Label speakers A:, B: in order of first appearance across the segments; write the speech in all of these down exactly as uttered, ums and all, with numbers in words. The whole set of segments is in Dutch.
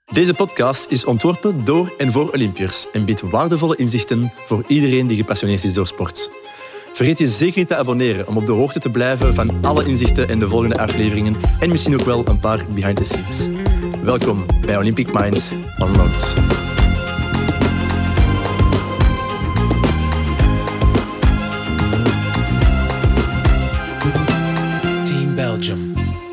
A: Deze podcast is ontworpen door en voor Olympiërs en biedt waardevolle inzichten voor iedereen die gepassioneerd is door sport. Vergeet je zeker niet te abonneren om op de hoogte te blijven van alle inzichten in de volgende afleveringen en misschien ook wel een paar behind the scenes. Welkom bij Olympic Minds Unlocked.
B: Team Belgium.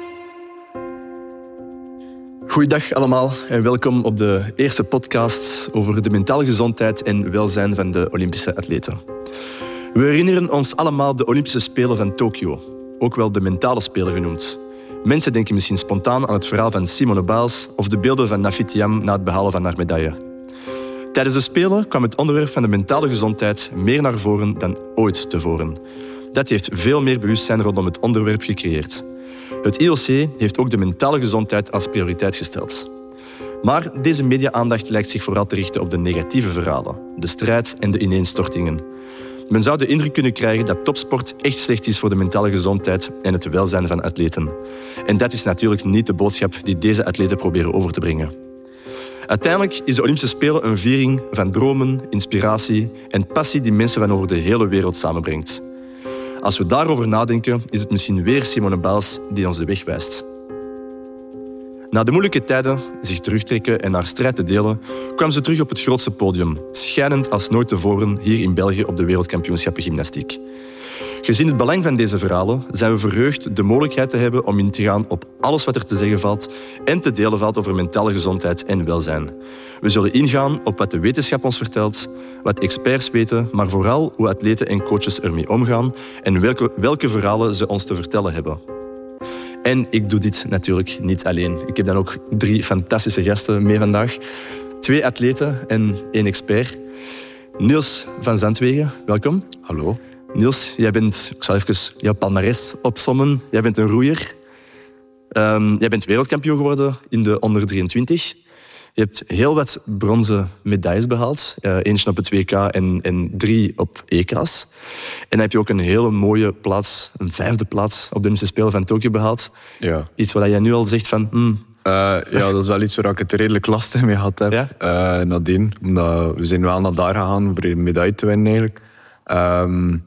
A: Goeiedag allemaal en welkom op de eerste podcast over de mentale gezondheid en welzijn van de Olympische atleten. We herinneren ons allemaal de Olympische Spelen van Tokio, ook wel de mentale Spelen genoemd. Mensen denken misschien spontaan aan het verhaal van Simone Biles of de beelden van Nafi Thiam na het behalen van haar medaille. Tijdens de Spelen kwam het onderwerp van de mentale gezondheid meer naar voren dan ooit tevoren. Dat heeft veel meer bewustzijn rondom het onderwerp gecreëerd. Het I O C heeft ook de mentale gezondheid als prioriteit gesteld. Maar deze media-aandacht lijkt zich vooral te richten op de negatieve verhalen, de strijd en de ineenstortingen. Men zou de indruk kunnen krijgen dat topsport echt slecht is voor de mentale gezondheid en het welzijn van atleten. En dat is natuurlijk niet de boodschap die deze atleten proberen over te brengen. Uiteindelijk is de Olympische Spelen een viering van dromen, inspiratie en passie die mensen van over de hele wereld samenbrengt. Als we daarover nadenken, is het misschien weer Simone Biles die ons de weg wijst. Na de moeilijke tijden zich terugtrekken en haar strijd te delen, kwam ze terug op het grootste podium, schijnend als nooit tevoren hier in België op de wereldkampioenschappen gymnastiek. Gezien het belang van deze verhalen zijn we verheugd de mogelijkheid te hebben om in te gaan op alles wat er te zeggen valt en te delen valt over mentale gezondheid en welzijn. We zullen ingaan op wat de wetenschap ons vertelt, wat experts weten, maar vooral hoe atleten en coaches ermee omgaan en welke, welke verhalen ze ons te vertellen hebben. En ik doe dit natuurlijk niet alleen. Ik heb dan ook drie fantastische gasten mee vandaag. Twee atleten en één expert. Niels van Zandwegen, welkom.
C: Hallo.
A: Niels, jij bent, ik zal even jouw palmarès opsommen. Jij bent een roeier. Um, jij bent wereldkampioen geworden in de onder drieëntwintig. Je hebt heel wat bronzen medailles behaald. Uh, eentje op het W K en, en drie op E K's. En dan heb je ook een hele mooie plaats, een vijfde plaats op de Olympische Spelen van Tokio behaald.
C: Ja.
A: Iets waar jij nu al zegt van... Hmm.
C: Uh, ja, dat is wel iets waar ik het redelijk lastig mee gehad heb.
A: Ja?
C: Uh, nadien. Omdat we zijn wel naar daar gegaan voor een medaille te winnen eigenlijk. Um,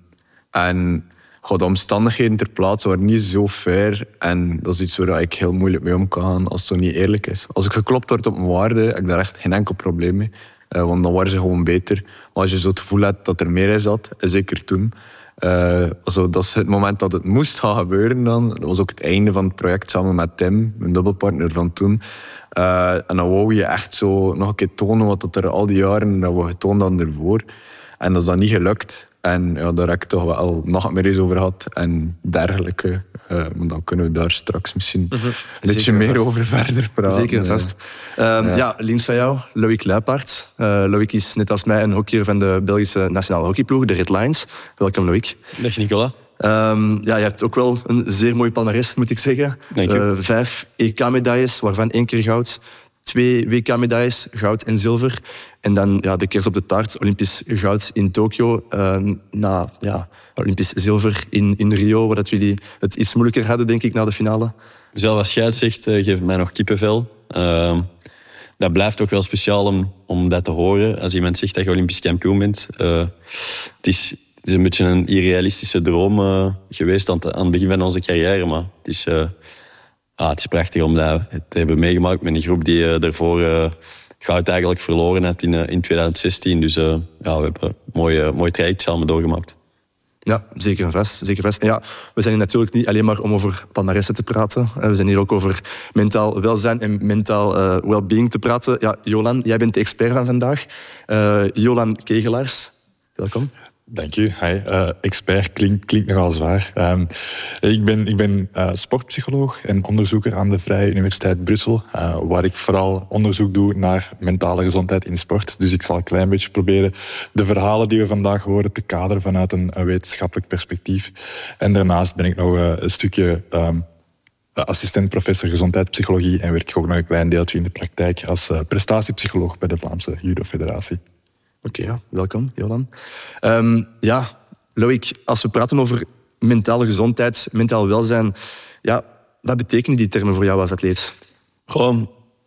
C: en goh, de omstandigheden ter plaatse waren niet zo fair. En dat is iets waar ik heel moeilijk mee om kan gaan als het zo niet eerlijk is. Als ik geklopt word op mijn waarde, heb ik daar echt geen enkel probleem mee. Uh, want dan waren ze gewoon beter. Maar als je zo het gevoel hebt dat er meer is zat, zeker toen. Uh, also, dat is het moment dat het moest gaan gebeuren dan. Dat was ook het einde van het project samen met Tim, mijn dubbelpartner van toen. Uh, en dan wou je echt zo nog een keer tonen wat er al die jaren dat we getoond hadden ervoor. En dat is dan niet gelukt. En ja, daar heb ik toch wel nog meer eens over gehad en dergelijke. Uh, maar dan kunnen we daar straks misschien mm-hmm. een beetje Zeker meer vast. over verder praten.
A: Zeker vast. Uh, ja. ja, links van jou, Loïc Luipaert. Uh, Loïc is net als mij een hockeyer van de Belgische nationale hockeyploeg, de Red Lions. Welkom, Loïc.
B: Dag, Nicola.
A: Um, ja, je hebt ook wel een zeer mooi palmarès, moet ik zeggen.
B: Dank je.
A: Uh, vijf E K-medailles, waarvan één keer goud. Twee W K-medailles, goud en zilver. En dan ja, de kers op de taart, Olympisch goud in Tokio. Uh, na ja, Olympisch zilver in, in Rio, waar dat jullie het iets moeilijker hadden, denk ik, na de finale.
B: Zelf als scheidsrechter uh, geeft het mij nog kippenvel. Uh, dat blijft ook wel speciaal om, om dat te horen. Als iemand zegt dat je Olympisch kampioen bent. Uh, het, is, het is een beetje een irrealistische droom uh, geweest aan het, aan het begin van onze carrière. Maar het is... Uh, Ah, het is prachtig om dat te hebben meegemaakt met een groep die uh, daarvoor uh, goud eigenlijk verloren had in, uh, in twintig zestien. Dus uh, ja, we hebben een mooi, uh, mooi traject samen doorgemaakt.
A: Ja, zeker en vast. Zeker vast. En ja, we zijn hier natuurlijk niet alleen maar om over palmaressen te praten. We zijn hier ook over mentaal welzijn en mentaal uh, well-being te praten. Ja, Jolan, jij bent de expert van vandaag. Uh, Jolan Kegelaars, welkom.
D: Dank u. Hi. Uh, expert klinkt, klinkt nogal zwaar. Um, ik ben, ik ben uh, sportpsycholoog en onderzoeker aan de Vrije Universiteit Brussel, uh, waar ik vooral onderzoek doe naar mentale gezondheid in sport. Dus ik zal een klein beetje proberen de verhalen die we vandaag horen te kaderen vanuit een, een wetenschappelijk perspectief. En daarnaast ben ik nog uh, een stukje um, assistent professor gezondheidspsychologie en werk ik ook nog een klein deeltje in de praktijk als uh, prestatiepsycholoog bij de Vlaamse Judo Federatie.
A: Oké, okay, ja. Welkom, Jolan. Um, ja, Loïc, als we praten over mentale gezondheid, mentaal welzijn, ja, wat betekenen die termen voor jou als atleet?
B: Gewoon,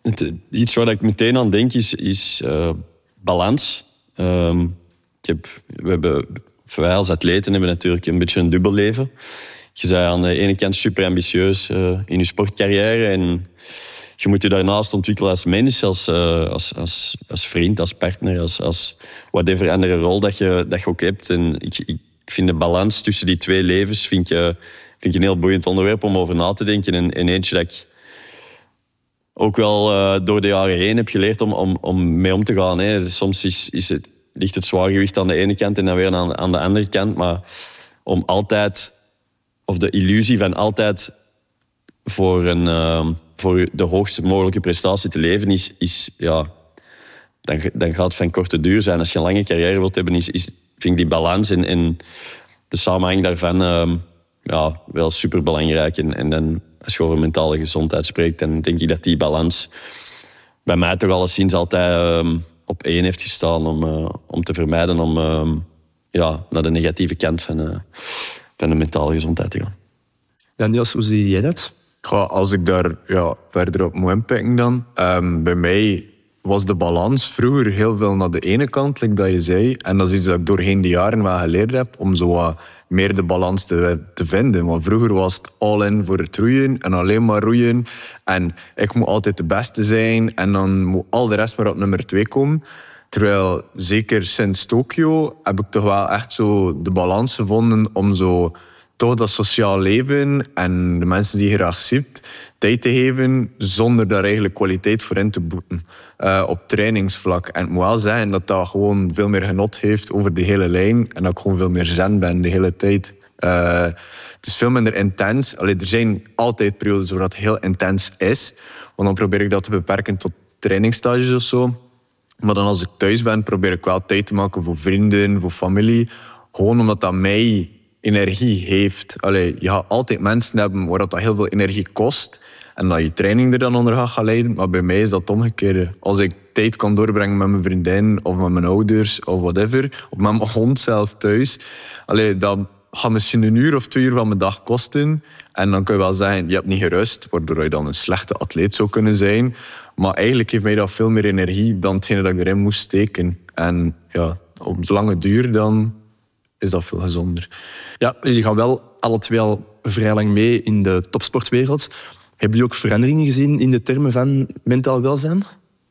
B: Het, iets waar ik meteen aan denk is, is uh, balans. Um, ik heb, we hebben, wij als atleten hebben natuurlijk een beetje een dubbel leven. Je bent aan de ene kant super ambitieus uh, in je sportcarrière en je moet je daarnaast ontwikkelen als mens, als, uh, als, als, als vriend, als partner, als, als whatever andere rol dat je, dat je ook hebt. En ik, ik vind de balans tussen die twee levens vind je, vind ik een heel boeiend onderwerp om over na te denken. En, en eentje dat ik ook wel uh, door de jaren heen heb geleerd om, om, om mee om te gaan. Hè. Dus soms is, is het, ligt het zwaargewicht aan de ene kant en dan weer aan, aan de andere kant. Maar om altijd, of de illusie van altijd voor, een, uh, voor de hoogste mogelijke prestatie te leven, is, is ja, dan, dan gaat het van korte duur zijn. Als je een lange carrière wilt hebben, is, is, vind ik die balans en, en de samenhang daarvan uh, ja, wel superbelangrijk. En, en dan, als je over mentale gezondheid spreekt, dan denk ik dat die balans bij mij toch alleszins altijd uh, op één heeft gestaan om, uh, om te vermijden om uh, ja, naar de negatieve kant van, uh, van de mentale gezondheid te gaan.
A: Ja, Niels, hoe zie jij dat?
C: Ja, als ik daar ja, verder op moet inpikken dan. Um, bij mij was de balans vroeger heel veel naar de ene kant, like dat je zei. En dat is iets dat ik doorheen de jaren wel geleerd heb, om zo wat meer de balans te, te vinden. Want vroeger was het all in voor het roeien en alleen maar roeien. En ik moet altijd de beste zijn en dan moet al de rest maar op nummer twee komen. Terwijl, zeker sinds Tokio, heb ik toch wel echt zo de balans gevonden om zo toch dat sociaal leven en de mensen die je graag ziet, tijd te geven zonder daar eigenlijk kwaliteit voor in te boeten. Uh, op trainingsvlak. En ik moet wel zeggen dat dat gewoon veel meer genot heeft over de hele lijn en dat ik gewoon veel meer zen ben de hele tijd. Uh, het is veel minder intens. Allee, er zijn altijd periodes waar dat heel intens is, want dan probeer ik dat te beperken tot trainingsstages of zo. Maar dan als ik thuis ben, probeer ik wel tijd te maken voor vrienden, voor familie. Gewoon omdat dat mij energie heeft. Allee, je gaat altijd mensen hebben waar dat heel veel energie kost en dat je training er dan onder gaat gaan leiden. Maar bij mij is dat het omgekeerde. Als ik tijd kan doorbrengen met mijn vriendin of met mijn ouders of whatever, of met mijn hond zelf thuis, allee, dat gaat misschien een uur of twee uur van mijn dag kosten. En dan kun je wel zeggen, je hebt niet gerust, waardoor je dan een slechte atleet zou kunnen zijn. Maar eigenlijk geeft mij dat veel meer energie dan hetgene dat ik erin moest steken. En ja, op de lange duur dan is dat veel gezonder.
A: Ja, jullie gaan wel alle twee al vrij lang mee in de topsportwereld. Hebben jullie ook veranderingen gezien in de termen van mentaal welzijn?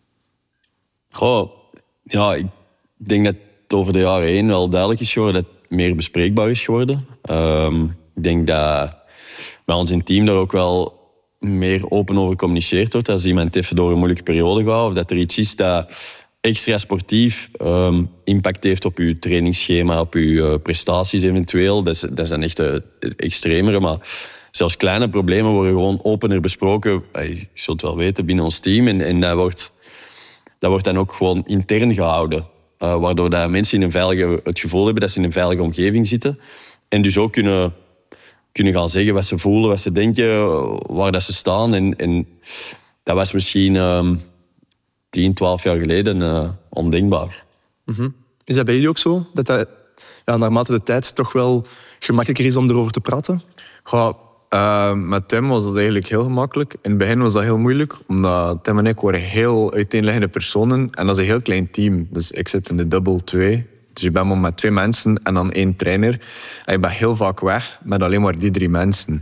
B: Goh, ja, ik denk dat het over de jaren heen wel duidelijk is geworden dat het meer bespreekbaar is geworden. Um, ik denk dat bij ons in het team daar ook wel meer open over gecommuniceerd wordt. Als iemand even door een moeilijke periode gaat of dat er iets is dat extra sportief um, impact heeft op je trainingsschema, op je uh, prestaties eventueel. Dat, is, dat zijn echt uh, extremere, maar zelfs kleine problemen worden gewoon opener besproken. Je zult het wel weten, binnen ons team. En, en dat, wordt, dat wordt dan ook gewoon intern gehouden. Uh, waardoor dat mensen in een veilige, het gevoel hebben dat ze in een veilige omgeving zitten. En dus ook kunnen, kunnen gaan zeggen wat ze voelen, wat ze denken, waar dat ze staan. En, en dat was misschien um, tien, twaalf jaar geleden uh, ondenkbaar.
A: Mm-hmm. Is dat bij jullie ook zo? Dat dat ja, naarmate de tijd toch wel gemakkelijker is om erover te praten?
C: Ja, uh, met Tim was dat eigenlijk heel gemakkelijk. In het begin was dat heel moeilijk, omdat Tim en ik waren heel uiteenliggende personen. En dat is een heel klein team. Dus ik zit in de double twee. Dus je bent maar met twee mensen en dan één trainer. En je bent heel vaak weg met alleen maar die drie mensen.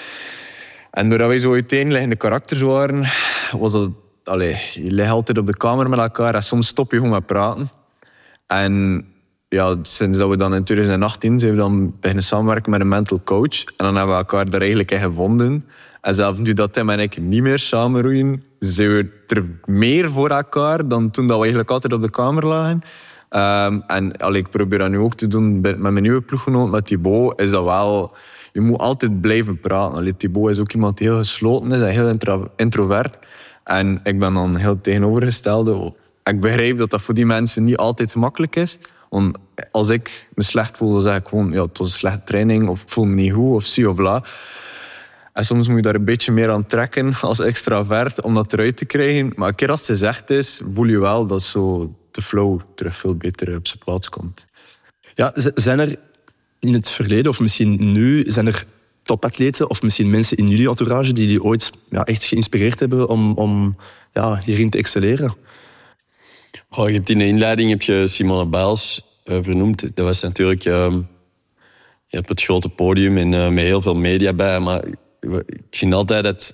C: En doordat wij zo uiteenliggende karakters waren, was dat... Allee, je ligt altijd op de kamer met elkaar en soms stop je gewoon met praten. En ja, sinds dat we dan in twintig achttien zijn we dan beginnen samenwerken met een mental coach. En dan hebben we elkaar daar eigenlijk in gevonden. En zelfs nu dat Tim en ik niet meer samen roeien, zijn we er meer voor elkaar dan toen dat we eigenlijk altijd op de kamer lagen. Um, en allee, ik probeer dat nu ook te doen met mijn nieuwe ploeggenoot, met Thibaut, is dat wel... Je moet altijd blijven praten. Allee, Thibaut is ook iemand die heel gesloten is en heel intro- introvert. En ik ben dan heel tegenovergestelde. Ik begrijp dat dat voor die mensen niet altijd gemakkelijk is. Want als ik me slecht voel, dan zeg ik gewoon... Ja, het was een slechte training, of ik voel me niet goed, of zie of la. En soms moet je daar een beetje meer aan trekken als extravert om dat eruit te krijgen. Maar een keer als het gezegd is, voel je wel dat zo de flow terug veel beter op zijn plaats komt.
A: Ja, zijn er in het verleden, of misschien nu, zijn er topatleten of misschien mensen in jullie entourage die jullie ooit ja, echt geïnspireerd hebben om, om ja, hierin te excelleren?
B: Goh, je hebt in de inleiding heb je Simone Biles uh, vernoemd. Dat was natuurlijk uh, je hebt het grote podium en uh, met heel veel media bij. Maar ik vind altijd dat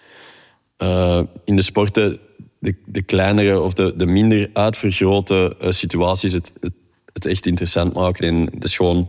B: uh, in de sporten de, de kleinere of de, de minder uitvergrote uh, situaties het, het, het echt interessant maken. En dat is gewoon...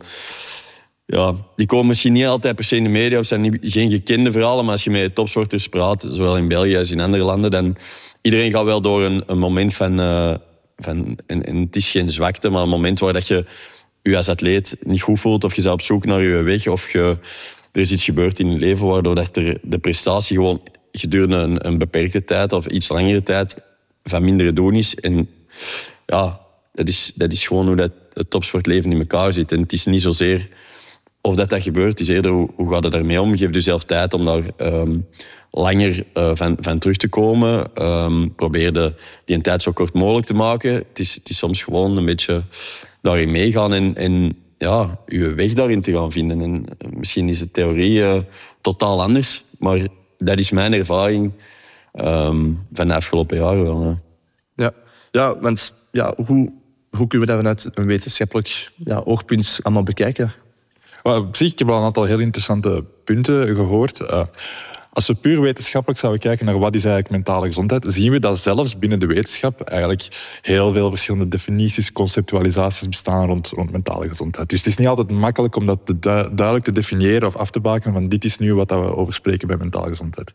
B: Ja, die komen misschien niet altijd per se in de media of zijn niet, geen gekende verhalen, maar als je met topsporters praat, zowel in België als in andere landen, dan iedereen gaat wel door een, een moment van... Uh, van en, en het is geen zwakte, maar een moment waar dat je je als atleet niet goed voelt of je bent op zoek naar je weg of je, er is iets gebeurd in je leven waardoor dat er de prestatie gewoon gedurende een, een beperkte tijd of iets langere tijd van mindere doen is. En ja, dat is, dat is gewoon hoe dat het topsportleven in elkaar zit. En het is niet zozeer of dat dat gebeurt, het is eerder hoe, hoe gaat het daarmee om. Geef jezelf tijd om daar um, langer uh, van, van terug te komen. Um, probeer de, die een tijd zo kort mogelijk te maken. Het is, het is soms gewoon een beetje daarin meegaan en, en ja, je weg daarin te gaan vinden. En misschien is de theorie uh, totaal anders, maar dat is mijn ervaring um, van de afgelopen jaren wel. Hè.
A: Ja, ja, want ja, hoe, hoe kunnen we dat vanuit een wetenschappelijk ja, oogpunt allemaal bekijken?
D: Well, op zich, ik heb al een aantal heel interessante punten gehoord. Uh, als we puur wetenschappelijk zouden kijken naar wat is eigenlijk mentale gezondheid, zien we dat zelfs binnen de wetenschap eigenlijk heel veel verschillende definities, conceptualisaties bestaan rond, rond mentale gezondheid. Dus het is niet altijd makkelijk om dat te du- duidelijk te definiëren of af te bakenen van dit is nu wat we over spreken bij mentale gezondheid.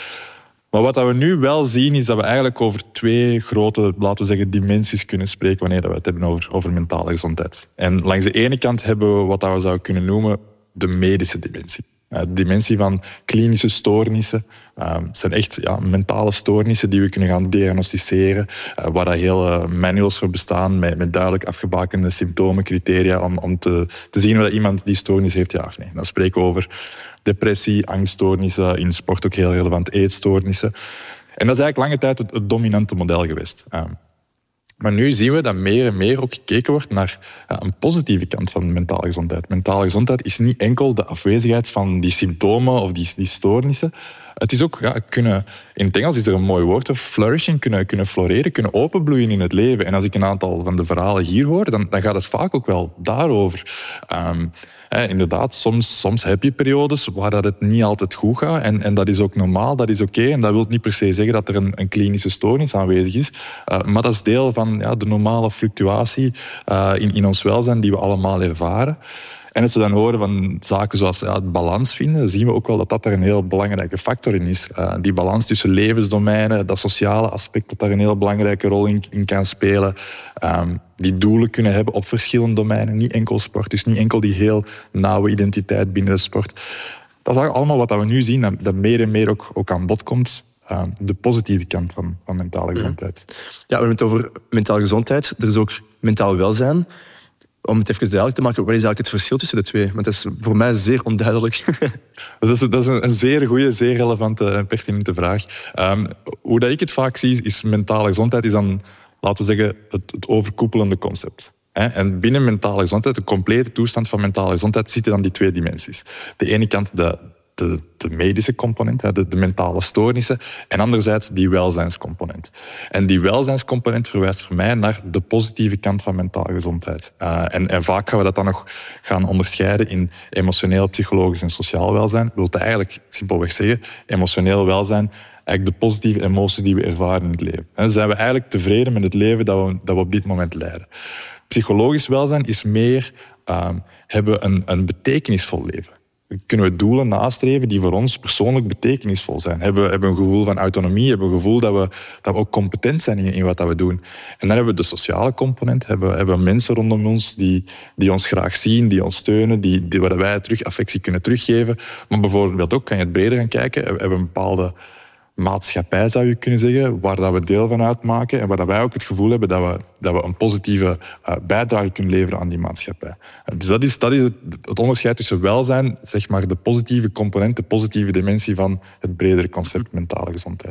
D: Maar wat we nu wel zien, is dat we eigenlijk over twee grote, laten we zeggen, dimensies kunnen spreken wanneer we het hebben over, over mentale gezondheid. En langs de ene kant hebben we wat we zouden kunnen noemen de medische dimensie. De dimensie van klinische stoornissen. Uh, het zijn echt ja, mentale stoornissen die we kunnen gaan diagnosticeren, uh, waar daar hele manuals voor bestaan met, met duidelijk afgebakende symptomen, criteria om, om te, te zien of iemand die stoornis heeft, ja of nee. Dan spreken we over depressie, angststoornissen, in sport ook heel relevant eetstoornissen. En dat is eigenlijk lange tijd het, het dominante model geweest. Uh, Maar nu zien we dat meer en meer ook gekeken wordt naar ja, een positieve kant van mentale gezondheid. Mentale gezondheid is niet enkel de afwezigheid van die symptomen of die, die stoornissen. Het is ook, ja, kunnen, in het Engels is er een mooi woord, flourishing, kunnen, kunnen floreren, kunnen openbloeien in het leven. En als ik een aantal van de verhalen hier hoor, dan, dan gaat het vaak ook wel daarover. Um, He, inderdaad, soms, soms heb je periodes waar dat het niet altijd goed gaat. En, en dat is ook normaal, dat is oké. Okay. En dat wil niet per se zeggen dat er een, een klinische stoornis aanwezig is. Uh, maar dat is deel van ja, de normale fluctuatie uh, in, in ons welzijn die we allemaal ervaren. En als we dan horen van zaken zoals ja, het balans vinden, zien we ook wel dat dat er een heel belangrijke factor in is. Uh, die balans tussen levensdomeinen, dat sociale aspect dat daar een heel belangrijke rol in, in kan spelen. Um, die doelen kunnen hebben op verschillende domeinen, niet enkel sport, dus niet enkel die heel nauwe identiteit binnen de sport. Dat is allemaal wat we nu zien, dat, dat meer en meer ook, ook aan bod komt. Uh, de positieve kant van, van mentale gezondheid.
A: Ja, we hebben het over mentale gezondheid. Er is ook mentaal welzijn. Om het even duidelijk te maken, wat is eigenlijk het verschil tussen de twee? Want dat is voor mij zeer onduidelijk.
D: Dat is, dat is een zeer goede, zeer relevante en pertinente vraag. Um, hoe dat ik het vaak zie, is mentale gezondheid is dan, laten we zeggen, het, het overkoepelende concept. En binnen mentale gezondheid, de complete toestand van mentale gezondheid, zitten dan die twee dimensies. De ene kant de, de, de medische component, de, de mentale stoornissen, en anderzijds die welzijnscomponent. En die welzijnscomponent verwijst voor mij naar de positieve kant van mentale gezondheid. Uh, en, en vaak gaan we dat dan nog gaan onderscheiden in emotioneel, psychologisch en sociaal welzijn. Dat wil eigenlijk simpelweg zeggen, emotioneel welzijn, eigenlijk de positieve emoties die we ervaren in het leven. En zijn we eigenlijk tevreden met het leven dat we, dat we op dit moment leiden. Psychologisch welzijn is meer, uh, hebben we een, een betekenisvol leven. Kunnen we doelen nastreven die voor ons persoonlijk betekenisvol zijn? Hebben we hebben een gevoel van autonomie? Hebben we een gevoel dat we, dat we ook competent zijn in, in wat dat we doen? En dan hebben we de sociale component. Hebben we hebben mensen rondom ons die, die ons graag zien, die ons steunen, die, die, waar wij terug affectie kunnen teruggeven. Maar bijvoorbeeld ook, kan je het breder gaan kijken, we hebben een bepaalde maatschappij, zou je kunnen zeggen, waar dat we deel van uitmaken en waar dat wij ook het gevoel hebben dat we, dat we een positieve uh, bijdrage kunnen leveren aan die maatschappij. Uh, dus dat is, dat is het, het onderscheid tussen welzijn, zeg maar de positieve component, de positieve dimensie van het bredere concept mentale gezondheid.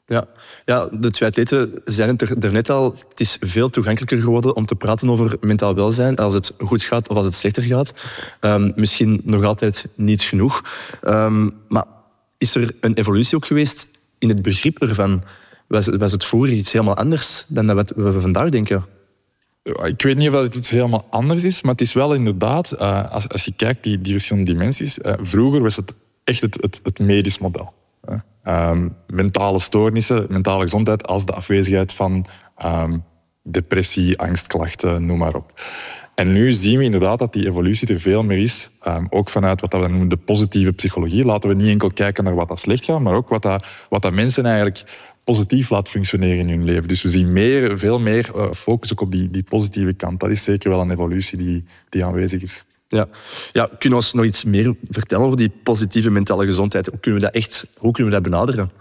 A: Ja. ja, de twee atleten zeiden het er daarnet al. Het is veel toegankelijker geworden om te praten over mentaal welzijn. Als het goed gaat of als het slechter gaat. Um, misschien nog altijd niet genoeg. Um, maar is er een evolutie ook geweest in het begrip ervan? Was, was het vroeger iets helemaal anders dan dat we vandaag denken?
D: Ik weet niet of het iets helemaal anders is, maar het is wel inderdaad, uh, als, als je kijkt die, die verschillende dimensies, uh, vroeger was het echt het, het, het medisch model. Uh, um, mentale stoornissen, mentale gezondheid als de afwezigheid van um, depressie, angstklachten, noem maar op. En nu zien we inderdaad dat die evolutie er veel meer is, um, ook vanuit wat we noemen de positieve psychologie. Laten we niet enkel kijken naar wat dat slecht gaat, maar ook wat dat, wat dat mensen eigenlijk positief laat functioneren in hun leven. Dus we zien meer, veel meer uh, focus ook op die, die positieve kant. Dat is zeker wel een evolutie die, die aanwezig is.
A: Ja. Ja, kunnen we ons nog iets meer vertellen over die positieve mentale gezondheid? Hoe kunnen we dat echt, hoe kunnen we dat benaderen?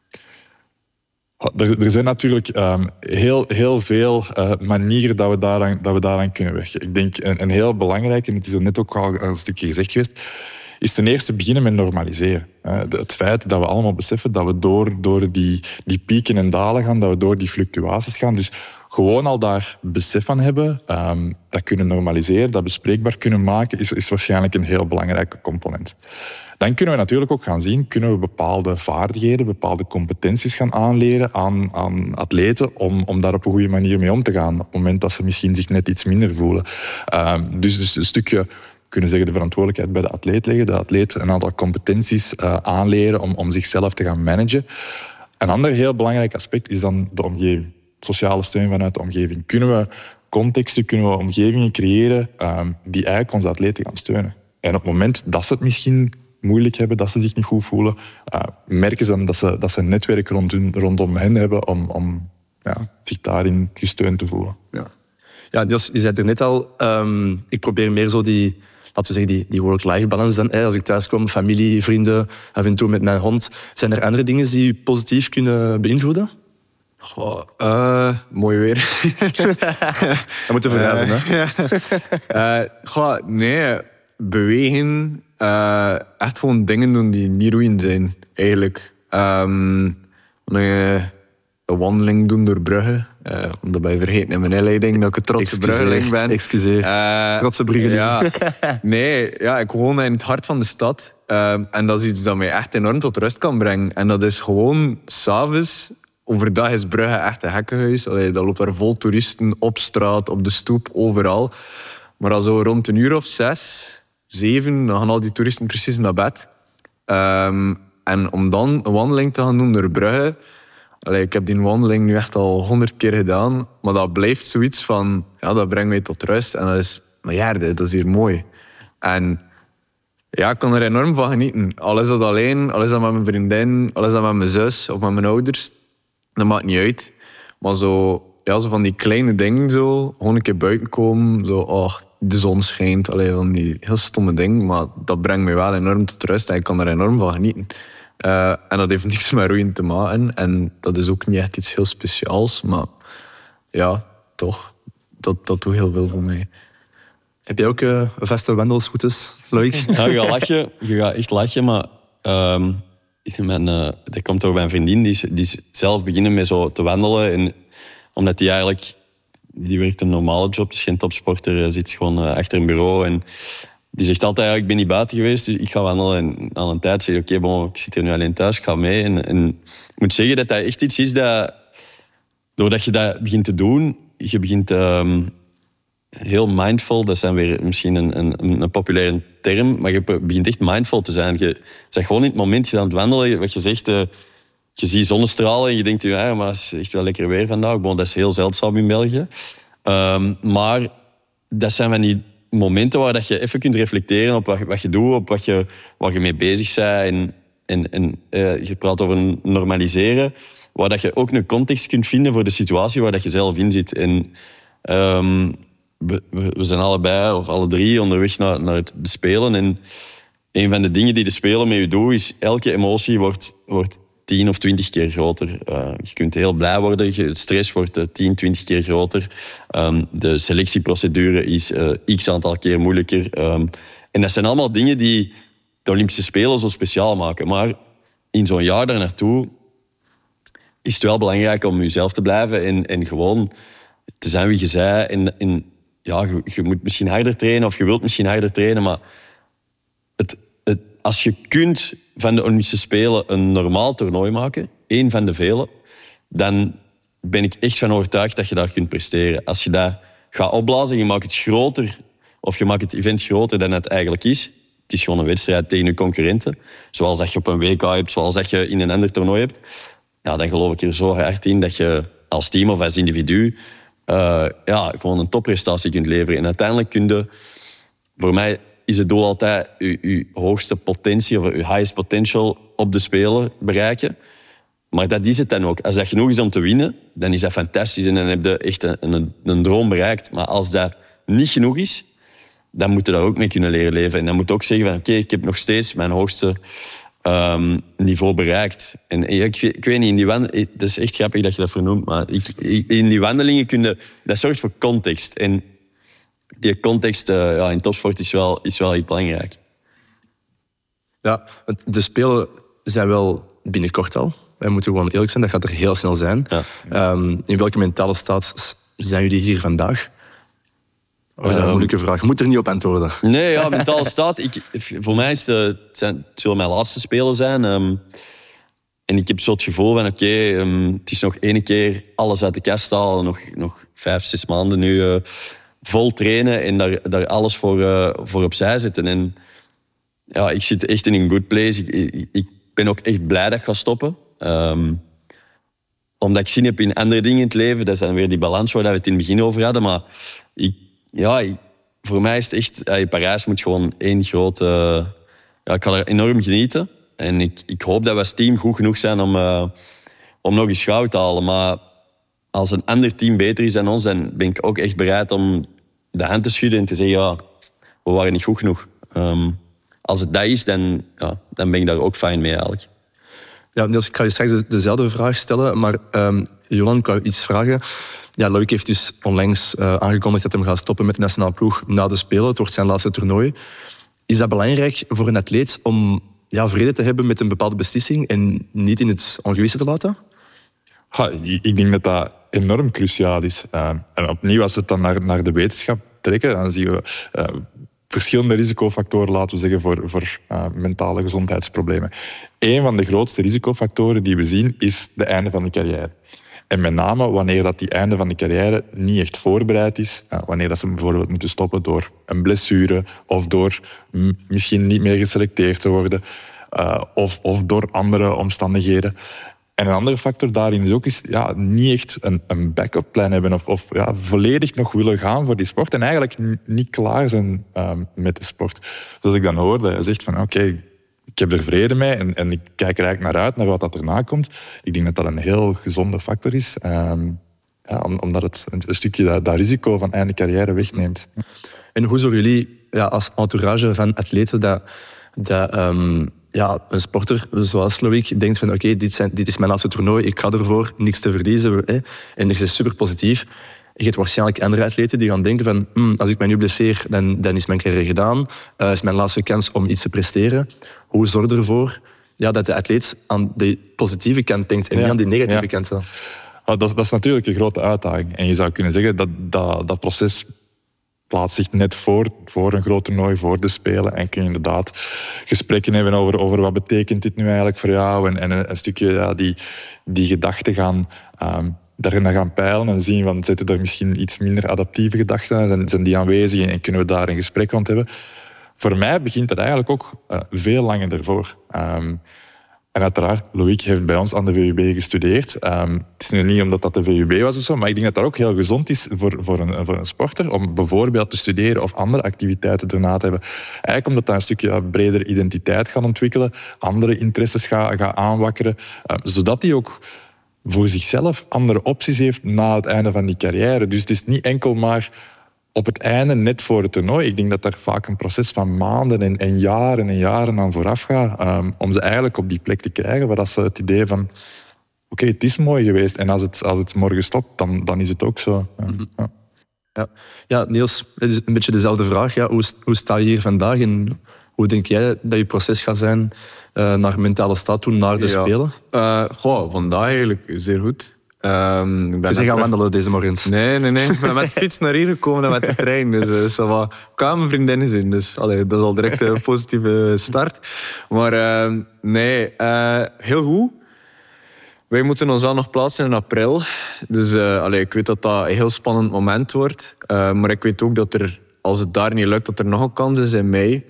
D: Er, er zijn natuurlijk um, heel, heel veel uh, manieren dat we, daaraan, dat we daaraan kunnen werken. Ik denk een, een heel belangrijk, en het is er net ook al een stukje gezegd geweest, is ten eerste beginnen met normaliseren. Het feit dat we allemaal beseffen dat we door, door die, die pieken en dalen gaan, dat we door die fluctuaties gaan. Dus gewoon al daar besef van hebben, um, dat kunnen normaliseren, dat bespreekbaar kunnen maken, is, is waarschijnlijk een heel belangrijke component. Dan kunnen we natuurlijk ook gaan zien, kunnen we bepaalde vaardigheden, bepaalde competenties gaan aanleren aan, aan atleten om, om daar op een goede manier mee om te gaan. Op het moment dat ze misschien zich net iets minder voelen. Um, dus, dus een stukje... kunnen zeggen de verantwoordelijkheid bij de atleet leggen. De atleet een aantal competenties uh, aanleren om, om zichzelf te gaan managen. Een ander heel belangrijk aspect is dan de omgeving. Sociale steun vanuit de omgeving. Kunnen we contexten, kunnen we omgevingen creëren um, die eigenlijk onze atleten gaan steunen. En op het moment dat ze het misschien moeilijk hebben, dat ze zich niet goed voelen, uh, merken ze dan dat ze, dat ze een netwerk rond hun, rondom hen hebben om, om ja, zich daarin gesteund te voelen.
A: Ja, ja Niels, je zei er net al, um, ik probeer meer zo die... laten we zeggen, die, die work-life balance dan. Hè. Als ik thuis kom, familie, vrienden, af en toe met mijn hond. Zijn er andere dingen die je positief kunnen beïnvloeden?
C: Goh, uh, mooi weer.
A: We moeten verhuizen, hè?
C: uh, goh, nee, bewegen. Uh, echt gewoon dingen doen die niet roeiend zijn, eigenlijk. Um, een, een wandeling doen door Brugge. Uh, omdat bij vergeten in mijn inleiding dat ik een trotse Bruggeling ben.
A: Excuseer. Uh, trotse Bruggeling.
C: Ja, nee, ja, ik woon in het hart van de stad. Uh, en dat is iets dat mij echt enorm tot rust kan brengen. En dat is gewoon 's avonds. Overdag is Brugge echt een gekkenhuis. Allee, dat loopt daar vol toeristen op straat, op de stoep, overal. Maar al zo rond een uur of zes, zeven, dan gaan al die toeristen precies naar bed. Um, en om dan een wandeling te gaan doen door Brugge... Allee, ik heb die wandeling nu echt al honderd keer gedaan. Maar dat blijft zoiets van... Ja, dat brengt mij tot rust. En dat is... Maar ja, dat is hier mooi. En... Ja, ik kan er enorm van genieten. Al is dat alleen, al is dat met mijn vriendin, al is dat met mijn zus of met mijn ouders. Dat maakt niet uit. Maar zo, ja, zo van die kleine dingen, zo, gewoon een keer buiten komen. Zo, oh, de zon schijnt. Allee, van die heel stomme dingen. Maar dat brengt mij wel enorm tot rust. En ik kan er enorm van genieten. Uh, en dat heeft niks met roeien te maken. En dat is ook niet echt iets heel speciaals. Maar ja, toch. Dat, dat doet heel veel voor mij.
A: Heb jij ook uh, vaste wandelsroutes, Loïc?
B: Ja, je gaat lachen. Je gaat echt lachen, maar... Um, mijn, uh, dat komt door mijn vriendin. Die is, die is zelf beginnen met zo te wandelen. En omdat die eigenlijk... Die werkt een normale job, dus geen topsporter. Zit gewoon uh, achter een bureau. En die zegt altijd, ja, ik ben niet buiten geweest, dus ik ga wandelen. En aan een tijd zeg je, oké, okay, bon, ik zit hier nu alleen thuis, ik ga mee. En, en ik moet zeggen dat dat echt iets is dat... Doordat je dat begint te doen, je begint... Um, heel mindful, dat is weer misschien een, een, een populaire term, maar je begint echt mindful te zijn. Je zegt gewoon in het moment, je bent aan het wandelen, wat je zegt, uh, je ziet zonnestralen en je denkt, ja, maar het is echt wel lekker weer vandaag. Bon, dat is heel zeldzaam in België. Um, maar dat zijn van die momenten waar dat je even kunt reflecteren op wat, wat je doet, op wat je, waar je mee bezig bent. En, en, en uh, je praat over normaliseren, waar dat je ook een context kunt vinden voor de situatie waar dat je zelf in zit. En... Um, We, we zijn allebei, of alle drie, onderweg naar, naar het spelen. En een van de dingen die de spelen met je doet, is elke emotie wordt, wordt tien of twintig keer groter. Uh, je kunt heel blij worden, je, stress wordt uh, tien, twintig keer groter. Um, de selectieprocedure is uh, x aantal keer moeilijker. Um, en dat zijn allemaal dingen die de Olympische Spelen zo speciaal maken. Maar in zo'n jaar daar naartoe is het wel belangrijk om jezelf te blijven en, en gewoon te zijn wie je zei. En, en ja, je, je moet misschien harder trainen of je wilt misschien harder trainen, maar het, het, als je kunt van de Olympische Spelen een normaal toernooi maken, één van de vele, dan ben ik echt van overtuigd dat je daar kunt presteren. Als je dat gaat opblazen, je maakt het groter of je maakt het event groter dan het eigenlijk is. Het is gewoon een wedstrijd tegen je concurrenten. Zoals dat je op een W K hebt, zoals dat je in een ander toernooi hebt. Ja, dan geloof ik er zo hard in dat je als team of als individu uh, ja, gewoon een topprestatie kunt leveren. En uiteindelijk kun je... Voor mij is het doel altijd je, je hoogste potentie of je highest potential op de speler bereiken. Maar dat is het dan ook. Als dat genoeg is om te winnen, dan is dat fantastisch en dan heb je echt een, een, een droom bereikt. Maar als dat niet genoeg is, dan moet je daar ook mee kunnen leren leven. En dan moet je ook zeggen van, oké, okay, ik heb nog steeds mijn hoogste um, niveau bereikt. En ik, ik weet niet, in die wandelingen, het is echt grappig dat je dat vernoemt, maar ik, in die wandelingen kun je, dat zorgt voor context. En die context uh, ja, in topsport is wel, is wel iets belangrijk.
A: Ja, de Spelen zijn wel binnenkort al. We moeten gewoon eerlijk zijn, dat gaat er heel snel zijn. Ja. Um, in welke mentale staat zijn jullie hier vandaag? Of is dat een moeilijke vraag? Je moet er niet op antwoorden.
B: Nee, ja, mentale staat. Ik, voor mij is het, het, zijn, het zullen mijn laatste Spelen zijn. Um, en ik heb zo het gevoel van, oké, okay, um, het is nog één keer alles uit de kast halen. Nog, nog vijf, zes maanden nu uh, vol trainen en daar, daar alles voor, uh, voor opzij zetten. En ja, ik zit echt in een good place. Ik, ik, ik ben ook echt blij dat ik ga stoppen. Um, omdat ik zin heb in andere dingen in het leven. Dat is dan weer die balans waar we het in het begin over hadden. Maar ik, ja, ik, voor mij is het echt... Ja, Parijs moet gewoon één grote... Ja, ik ga er enorm genieten. En ik, ik hoop dat we als team goed genoeg zijn om, uh, om nog eens goud te halen. Maar als een ander team beter is dan ons, dan ben ik ook echt bereid om de hand te schudden en te zeggen, ja, we waren niet goed genoeg. Um, als het dat is, dan, ja, dan ben ik daar ook fijn mee eigenlijk.
A: Ja, Niels, ik ga je straks dezelfde vraag stellen, maar um, Johan, ik wou iets vragen. Ja, Loïc heeft dus onlangs uh, aangekondigd dat hij gaat stoppen met de nationale ploeg na de Spelen. Het wordt zijn laatste toernooi. Is dat belangrijk voor een atleet om ja, vrede te hebben met een bepaalde beslissing en niet in het ongewisse te laten?
D: Ja, ik denk dat dat enorm cruciaal is. Uh, en opnieuw, als we het dan naar, naar de wetenschap trekken, dan zien we uh, verschillende risicofactoren, laten we zeggen, voor, voor uh, mentale gezondheidsproblemen. Een van de grootste risicofactoren die we zien, is de einde van de carrière. En met name wanneer dat die einde van de carrière niet echt voorbereid is. Uh, wanneer dat ze bijvoorbeeld moeten stoppen door een blessure of door m- misschien niet meer geselecteerd te worden. Uh, of, of door andere omstandigheden. En een andere factor daarin is ook is, ja, niet echt een, een backup plan hebben of, of ja, volledig nog willen gaan voor die sport en eigenlijk n- niet klaar zijn um, met de sport. Dus als ik dan hoorde, hij zegt van oké, okay, ik heb er vrede mee en, en ik kijk er eigenlijk naar uit, naar wat dat erna komt. Ik denk dat dat een heel gezonde factor is, um, ja, omdat het een, een stukje dat, dat risico van einde carrière wegneemt.
A: En hoe zullen jullie ja, als entourage van atleten dat... dat um ja, een sporter zoals Loïc denkt van oké, okay, dit, dit is mijn laatste toernooi, ik ga ervoor, niks te verliezen. Hè? En dat is super positief. Je hebt waarschijnlijk andere atleten die gaan denken van hm, als ik mij nu blesseer, dan, dan is mijn carrière gedaan. Uh, is mijn laatste kans om iets te presteren. Hoe zorg je ervoor ja, dat de atleet aan de positieve kant denkt en ja, niet aan de negatieve ja. kant?
D: Dat, dat is natuurlijk een grote uitdaging. En je zou kunnen zeggen dat dat, dat proces plaatst zich net voor, voor een groot toernooi, voor de Spelen. En kun je inderdaad gesprekken hebben over, over wat betekent dit nu eigenlijk voor jou. En, en een, een stukje ja, die, die gedachten gaan, um, daarin gaan peilen en zien van zitten er misschien iets minder adaptieve gedachten. Zijn, zijn die aanwezig en kunnen we daar een gesprek rond hebben. Voor mij begint dat eigenlijk ook uh, veel langer ervoor. Um, En uiteraard, Loïc heeft bij ons aan de V U B gestudeerd. Um, het is nu niet omdat dat de V U B was of zo, maar ik denk dat dat ook heel gezond is voor, voor, een, voor een sporter om bijvoorbeeld te studeren of andere activiteiten erna te hebben. Eigenlijk omdat dat een stukje breder identiteit gaat ontwikkelen, andere interesses gaat, gaat aanwakkeren, um, zodat hij ook voor zichzelf andere opties heeft na het einde van die carrière. Dus het is niet enkel maar op het einde, net voor het toernooi. Ik denk dat daar vaak een proces van maanden en, en jaren en jaren aan vooraf gaat. Um, om ze eigenlijk op die plek te krijgen waar dat ze het idee van oké, okay, het is mooi geweest. En als het, als het morgen stopt, dan, dan is het ook zo. Um, ja.
A: Ja. Ja, Niels, het is een beetje dezelfde vraag. Ja, hoe, hoe sta je hier vandaag en Hoe denk jij dat je proces gaat zijn uh, naar mentale staat toe, naar de
C: ja.
A: Spelen?
C: Uh, goh, vandaag eigenlijk zeer goed. Um, ik ben
A: We zijn gaan
C: terug...
A: wandelen deze morgens.
C: Nee, nee, nee. Ik ben met de fiets naar hier gekomen en met de trein. Dus uh, ça va. Ik kwam mijn vriendinnen zien. Dus allee, dat is al direct een positieve start. Maar uh, nee, uh, heel goed. Wij moeten ons wel nog plaatsen in april. Dus uh, allee, ik weet dat dat een heel spannend moment wordt. Uh, maar ik weet ook dat er, als het daar niet lukt, dat er nog een kans is in mei.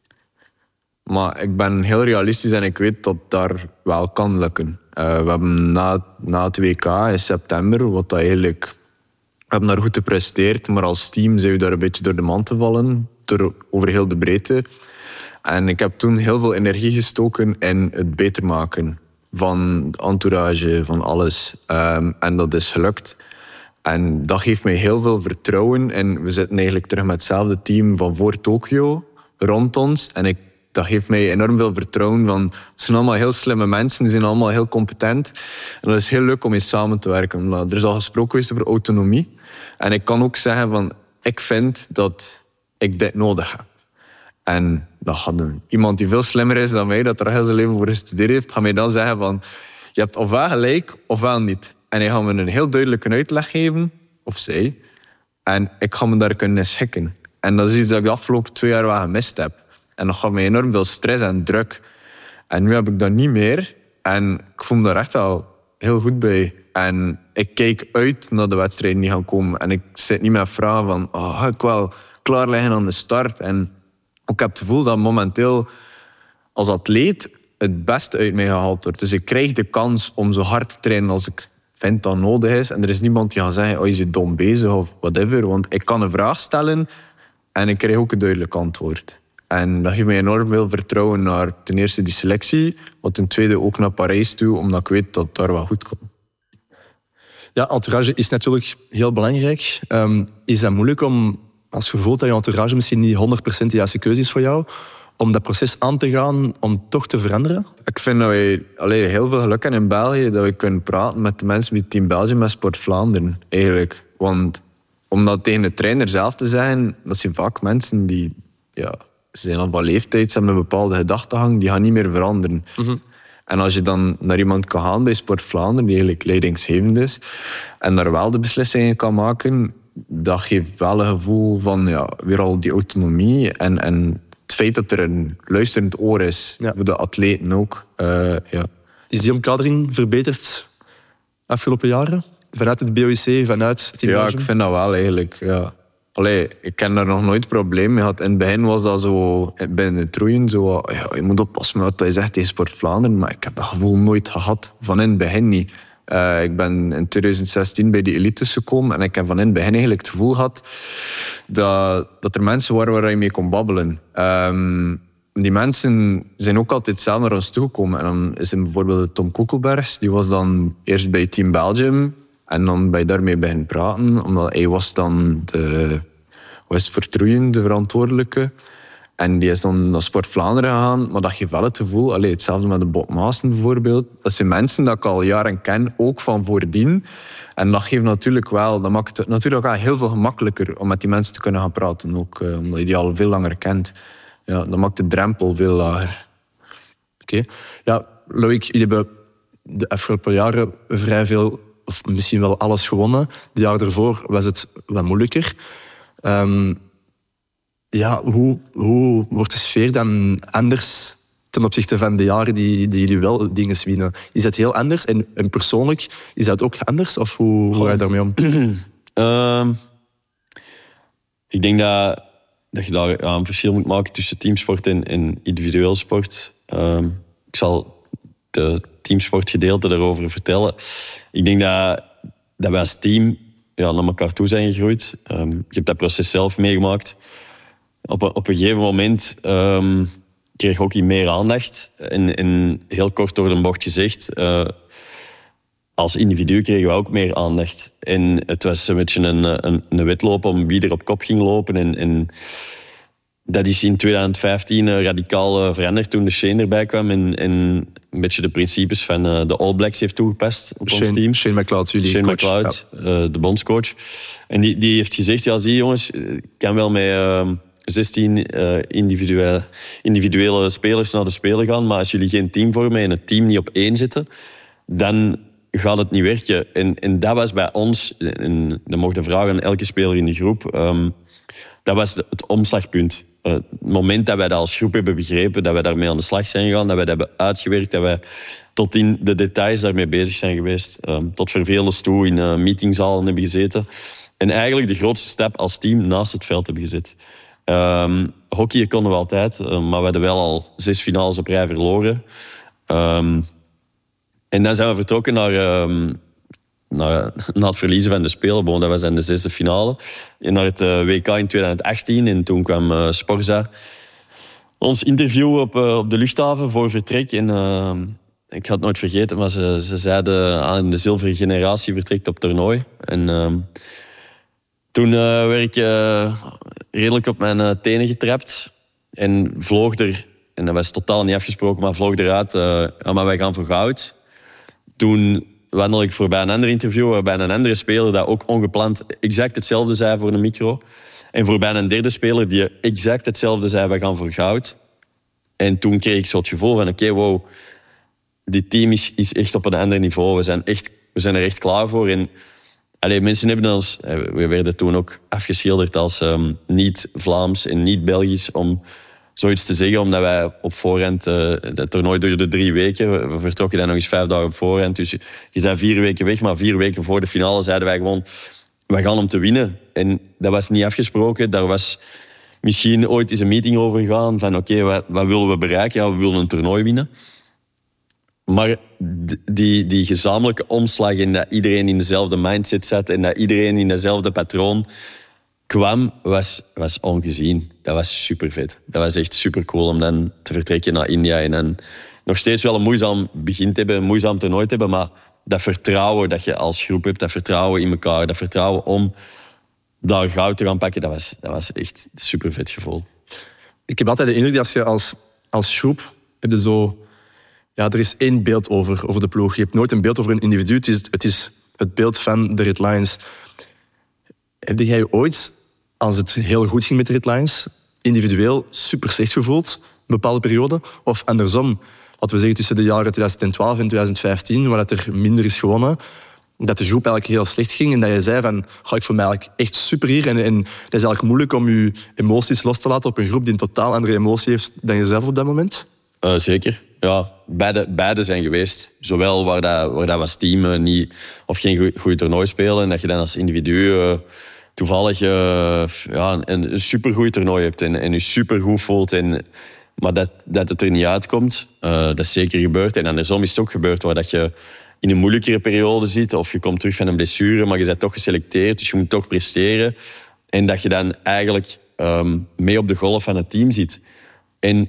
C: Maar ik ben heel realistisch en ik weet dat daar wel kan lukken. Uh, we hebben na, na het W K in september, wat dat eigenlijk... We hebben daar goed gepresteerd, maar als team zijn we daar een beetje door de mand te vallen. Door, over heel de breedte. En ik heb toen heel veel energie gestoken in het beter maken. Van de entourage, van alles. Um, en dat is gelukt. En dat geeft mij heel veel vertrouwen. En we zitten eigenlijk terug met hetzelfde team van voor Tokio rond ons. En ik, dat geeft mij enorm veel vertrouwen. Van, het zijn allemaal heel slimme mensen, die zijn allemaal heel competent. En dat is heel leuk om mee samen te werken. Er is al gesproken geweest over autonomie. En ik kan ook zeggen van, ik vind dat ik dit nodig heb. En dan gaat iemand die veel slimmer is dan mij, dat er heel zijn leven voor gestudeerd heeft, gaat mij dan zeggen van, je hebt ofwel gelijk, ofwel niet. En hij gaat me een heel duidelijke uitleg geven, of zij, en ik ga me daar kunnen schikken. En dat is iets dat ik de afgelopen twee jaar wel gemist heb. En dat gaf mij enorm veel stress en druk. En nu heb ik dat niet meer. En ik voel me daar echt wel heel goed bij. En ik kijk uit naar de wedstrijden die gaan komen. En ik zit niet met vragen van, oh, ga ik wel klaar liggen aan de start? En ik heb het gevoel dat momenteel als atleet het beste uit mij gehaald wordt. Dus ik krijg de kans om zo hard te trainen als ik vind dat nodig is. En er is niemand die gaat zeggen, oh, je zit dom bezig of whatever. Want ik kan een vraag stellen en ik krijg ook een duidelijk antwoord. En dat geeft mij enorm veel vertrouwen naar ten eerste die selectie, maar ten tweede ook naar Parijs toe, omdat ik weet dat het daar wel goed komt.
A: Ja, entourage is natuurlijk heel belangrijk. Um, is dat moeilijk om, als je voelt dat je entourage misschien niet honderd procent de juiste keuze is voor jou, om dat proces aan te gaan, om toch te veranderen?
C: Ik vind dat wij allee, heel veel geluk hebben in België, dat we kunnen praten met de mensen bij Team Belgium met Sport Vlaanderen, eigenlijk. Want om dat tegen de trainer zelf te zeggen, dat zijn vaak mensen die... ja, ze zijn al wat leeftijd, ze hebben een bepaalde gedachtegang, die gaan niet meer veranderen. Mm-hmm. En als je dan naar iemand kan gaan bij Sport Vlaanderen, die eigenlijk leidingsgevend is, en daar wel de beslissingen kan maken, dat geeft wel een gevoel van ja, weer al die autonomie en, en het feit dat er een luisterend oor is, ja, voor de atleten ook. Uh, ja.
A: Is die omkadering verbeterd de afgelopen jaren? Vanuit het B O I C, vanuit Team
C: Ja,
A: Belgium?
C: ik vind dat wel eigenlijk, ja. Allee, ik ken daar nog nooit probleem mee gehad. In het begin was dat zo, binnen het roeien, zo, ja, je moet oppassen met wat je zegt tegen Sport Vlaanderen, maar ik heb dat gevoel nooit gehad. Van in het begin niet. Uh, ik ben in twintig zestien bij die elites gekomen en ik heb van in het begin eigenlijk het gevoel gehad dat, dat er mensen waren waar je mee kon babbelen. Um, die mensen zijn ook altijd zelf naar ons toegekomen. En dan is er bijvoorbeeld Tom Koekelbergs, die was dan eerst bij Team Belgium. En dan ben je daarmee beginnen praten, omdat hij was dan de was Vertroeien, de verantwoordelijke. En die is dan naar Sport Vlaanderen gegaan, maar dat geeft wel het gevoel, allee, hetzelfde met de Bob Maassen bijvoorbeeld, dat zijn mensen die ik al jaren ken, ook van voordien. En dat geeft natuurlijk wel, dat maakt het natuurlijk ook heel veel gemakkelijker om met die mensen te kunnen gaan praten, ook, eh, omdat je die al veel langer kent. Ja, dat maakt de drempel veel lager.
A: Oké. Okay. Ja, Loïc, jullie hebben de afgelopen jaren vrij veel, of misschien wel alles gewonnen. De jaren ervoor was het wat moeilijker. Um, ja, hoe, hoe wordt de sfeer dan anders ten opzichte van de jaren die, die jullie wel dingen winnen? Is dat heel anders? En, en persoonlijk, is dat ook anders? Of hoe, hoe ga je daarmee om?
B: uh, ik denk dat, dat je daar ja, een verschil moet maken tussen teamsport en, en individueel sport. Uh, ik zal de teamsportgedeelte daarover vertellen. Ik denk dat, dat wij als team ja, naar elkaar toe zijn gegroeid. Um, je hebt dat proces zelf meegemaakt. Op een, op een gegeven moment um, kreeg hockey meer aandacht. En, en heel kort door de bocht gezegd, uh, als individu kregen we ook meer aandacht. En het was een beetje een, een, een wedloop om wie er op kop ging lopen. En, en dat is in twintig vijftien radicaal veranderd toen de Shane erbij kwam en, en een beetje de principes van uh, de All Blacks heeft toegepast op
A: Shane,
B: ons team.
A: Shane McLeod, jullie
B: Shane
A: coach.
B: McLeod, ja. uh, de bondscoach. En die, die heeft gezegd, ja, zie jongens, ik kan wel met uh, zestien uh, individuele, individuele spelers naar de Spelen gaan. Maar als jullie geen team vormen en het team niet op één zitten, dan gaat het niet werken. En, en dat was bij ons, en dan mocht je vragen aan elke speler in de groep, um, dat was het omslagpunt. Uh, het moment dat wij dat als groep hebben begrepen, dat wij daarmee aan de slag zijn gegaan, dat wij dat hebben uitgewerkt, dat wij tot in de details daarmee bezig zijn geweest. Um, tot vervelens toe in uh, meetingzalen hebben gezeten. En eigenlijk de grootste stap als team naast het veld hebben gezet. Um, hockey konden we altijd, um, maar we hadden wel al zes finales op rij verloren. Um, en dan zijn we vertrokken naar, um, naar, naar het verliezen van de Spelen. Bon, dat was dan de zesde finale. En naar het uh, W K in twintig achttien. En toen kwam uh, Sporza ons interview op, uh, op de luchthaven voor vertrek. En uh, ik ga het nooit vergeten, maar ze, ze zeiden aan de zilveren generatie vertrekt op toernooi. En uh, toen uh, werd ik uh, redelijk op mijn uh, tenen getrapt. En vloog er, en dat was totaal niet afgesproken, maar vloog eruit, uh, ja, maar wij gaan voor goud. Toen wandelde ik voorbij een ander interview waarbij een andere speler dat ook ongepland exact hetzelfde zei voor een micro. En voorbij een derde speler die exact hetzelfde zei, wij gaan voor goud. En toen kreeg ik zo het gevoel van, oké, okay, wow, dit team is, is echt op een ander niveau. We zijn, echt, we zijn er echt klaar voor. En allee, mensen hebben ons, we werden toen ook afgeschilderd als um, niet-Vlaams en niet-Belgisch om zoiets te zeggen, omdat wij op voorhand, uh, dat toernooi duurde drie weken, we vertrokken dan nog eens vijf dagen op voorhand, dus je, je bent vier weken weg, maar vier weken voor de finale zeiden wij gewoon, wij gaan om te winnen. En dat was niet afgesproken, daar was misschien ooit eens een meeting over gegaan, van oké, okay, wat, wat willen we bereiken? Ja, we willen een toernooi winnen. Maar die, die gezamenlijke omslag en dat iedereen in dezelfde mindset zat en dat iedereen in dezelfde patroon kwam, was, was ongezien. Dat was super vet. Dat was echt super cool om dan te vertrekken naar India en dan nog steeds wel een moeizaam begin te hebben, een moeizaam toernooi te hebben, maar dat vertrouwen dat je als groep hebt, dat vertrouwen in elkaar, dat vertrouwen om daar goud te gaan pakken, dat was, dat was echt een super vet gevoel.
A: Ik heb altijd de indruk dat als je als, als groep heb je zo... Ja, er is één beeld over, over de ploeg. Je hebt nooit een beeld over een individu. Het is het, is het beeld van de Red Lions. Heb jij je ooit, als het heel goed ging met de Red Lions, individueel super slecht gevoeld, een bepaalde periode? Of andersom, laten we zeggen tussen de jaren twintig twaalf en twintig vijftien, waar het er minder is gewonnen, dat de groep eigenlijk heel slecht ging en dat je zei van, ga ik voel me eigenlijk echt super hier. En, en het is eigenlijk moeilijk om je emoties los te laten op een groep die een totaal andere emotie heeft dan jezelf op dat moment?
B: Uh, zeker. Ja, beide, beide zijn geweest. Zowel waar dat, waar dat was team uh, niet, of geen goede toernooi spelen en dat je dan als individu uh, toevallig uh, ja, een, een supergoed toernooi hebt en, en je supergoed voelt. En, maar dat, dat het er niet uitkomt, uh, dat is zeker gebeurd. En andersom is het ook gebeurd waar dat je in een moeilijkere periode zit of je komt terug van een blessure, maar je bent toch geselecteerd, dus je moet toch presteren. En dat je dan eigenlijk um, mee op de golf van het team zit. En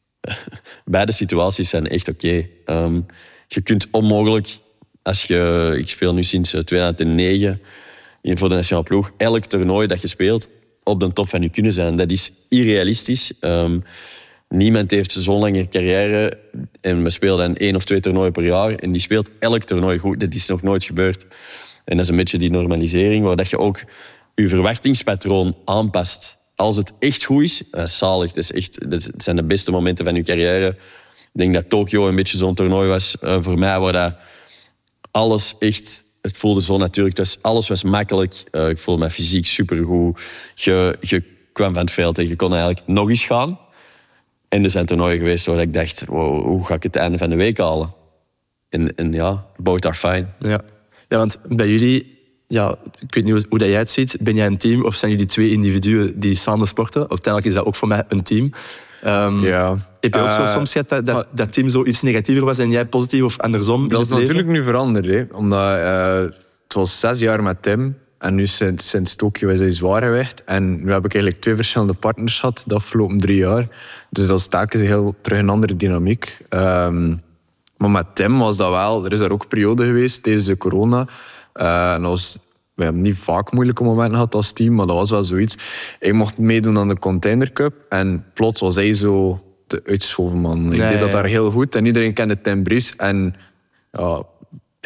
B: beide situaties zijn echt oké. Okay. Um, je kunt onmogelijk, als je, ik speel nu sinds tweeduizend negen voor de nationale ploeg, elk toernooi dat je speelt op de top van je kunnen zijn. Dat is irrealistisch. Um, niemand heeft zo'n lange carrière en we spelen dan één of twee toernooien per jaar en die speelt elk toernooi goed. Dat is nog nooit gebeurd. En dat is een beetje die normalisering, waar dat je ook je verwachtingspatroon aanpast. Als het echt goed is, dat is zalig. Dat, is echt, dat zijn de beste momenten van je carrière. Ik denk dat Tokio een beetje zo'n toernooi was uh, voor mij, waar dat alles echt... Het voelde zo natuurlijk. Dus alles was makkelijk. Uh, ik voelde me fysiek supergoed. Je, je kwam van het veld en je kon eigenlijk nog eens gaan. En er zijn toernooien geweest waar ik dacht, wow, hoe ga ik het einde van de week halen? En, en ja, both are fine.
A: Ja. ja, want bij jullie... Ja, ik weet niet hoe, hoe dat jij het ziet. Ben jij een team of zijn jullie twee individuen die samen sporten? Uiteindelijk is dat ook voor mij een team. Um,
C: ja.
A: Heb je ook zo
C: uh,
A: soms gehad dat, dat dat team zo iets negatiever was en jij positief of andersom?
C: Dat is natuurlijk nu veranderd. Hè? Omdat uh, het was zes jaar met Tim en nu sinds, sinds Tokio is hij zwaar gewicht. En nu heb ik eigenlijk twee verschillende partners gehad de afgelopen drie jaar. Dus dat is telkens heel terug een andere dynamiek. Um, maar met Tim was dat wel... Er is daar ook een periode geweest tijdens de corona... Uh, en dat was, we hebben niet vaak moeilijke momenten gehad als team, maar dat was wel zoiets. Ik mocht meedoen aan de Container Cup en plots was hij zo de uitschoven man. Ik
A: nee,
C: deed dat
A: ja.
C: daar heel goed en iedereen kende Tim Bries. En ja,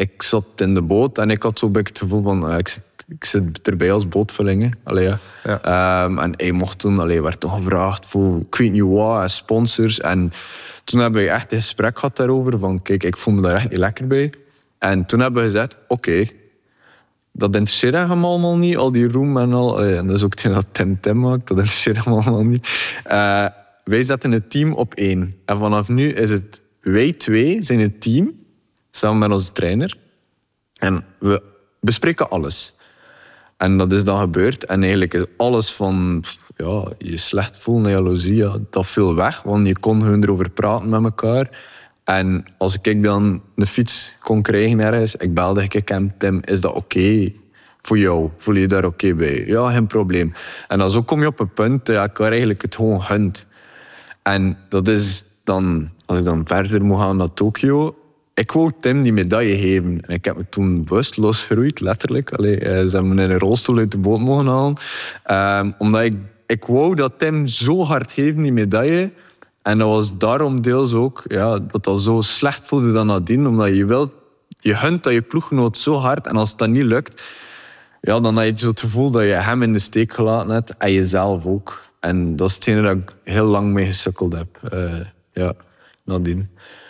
C: ik zat in de boot en ik had zo bij het gevoel van... Uh, ik, zit, ik zit erbij als bootvulling. Allee, ja. Ja. Um, en hij mocht toen... Allee, werd toen gevraagd voor ik weet niet wat, sponsors. En toen hebben we echt een gesprek gehad daarover. Van kijk, ik voel me daar echt niet lekker bij. En toen hebben we gezegd, oké... Okay, dat interesseert hem allemaal niet, al die roem en al. Allee, en dat is ook hetgeen dat Tim Tim maakt, dat interesseert hem allemaal niet. Uh, wij zetten het team op één. En vanaf nu is het... Wij twee zijn het team, samen met onze trainer. En we bespreken alles. En dat is dan gebeurd. En eigenlijk is alles van... Ja, je slecht voelen, jaloezie, ja, dat viel weg. Want je kon gewoon erover praten met elkaar. En als ik dan een fiets kon krijgen ergens, ik belde ik hem, Tim, is dat oké okay voor jou? Voel je daar oké okay bij? Ja, geen probleem. En dan zo kom je op een punt dat je elkaar eigenlijk het gewoon gunt. En dat is dan, als ik dan verder moet gaan naar Tokio, ik wou Tim die medaille geven. En ik heb me toen bewust losgeroeid, letterlijk. Allee, ze hebben me in een rolstoel uit de boot mogen halen. Um, omdat ik, ik wou dat Tim zo hard geven, die medaille. En dat was daarom deels ook ja, dat dat zo slecht voelde dan nadien. Omdat je wilt, je gunt dat je ploeggenoot zo hard. En als het dan niet lukt, ja, dan heb je zo het gevoel dat je hem in de steek gelaten hebt. En jezelf ook. En dat is hetgene dat ik heel lang mee gesukkeld heb. Uh, ja, nadien.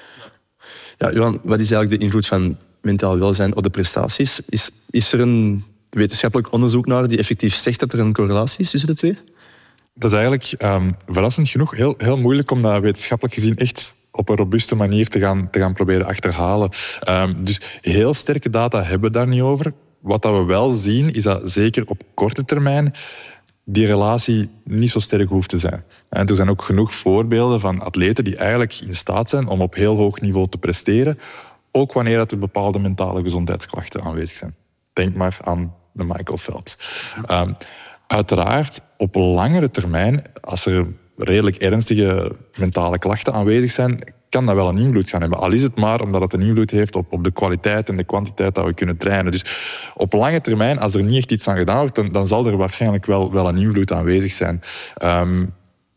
A: Ja, Johan, wat is eigenlijk de invloed van mentaal welzijn op de prestaties? Is, is er een wetenschappelijk onderzoek naar die effectief zegt dat er een correlatie is tussen de twee?
D: Dat is eigenlijk um, verrassend genoeg heel, heel moeilijk om dat wetenschappelijk gezien echt op een robuuste manier te gaan, te gaan proberen achterhalen. Um, dus heel sterke data hebben we daar niet over. Wat dat we wel zien, is dat zeker op korte termijn die relatie niet zo sterk hoeft te zijn. En er zijn ook genoeg voorbeelden van atleten die eigenlijk in staat zijn om op heel hoog niveau te presteren, ook wanneer er bepaalde mentale gezondheidsklachten aanwezig zijn. Denk maar aan de Michael Phelps. Um, uiteraard, op langere termijn, als er redelijk ernstige mentale klachten aanwezig zijn, kan dat wel een invloed gaan hebben. Al is het maar omdat het een invloed heeft op, op de kwaliteit en de kwantiteit dat we kunnen trainen. Dus op lange termijn, als er niet echt iets aan gedaan wordt, dan, dan zal er waarschijnlijk wel, wel een invloed aanwezig zijn. Um,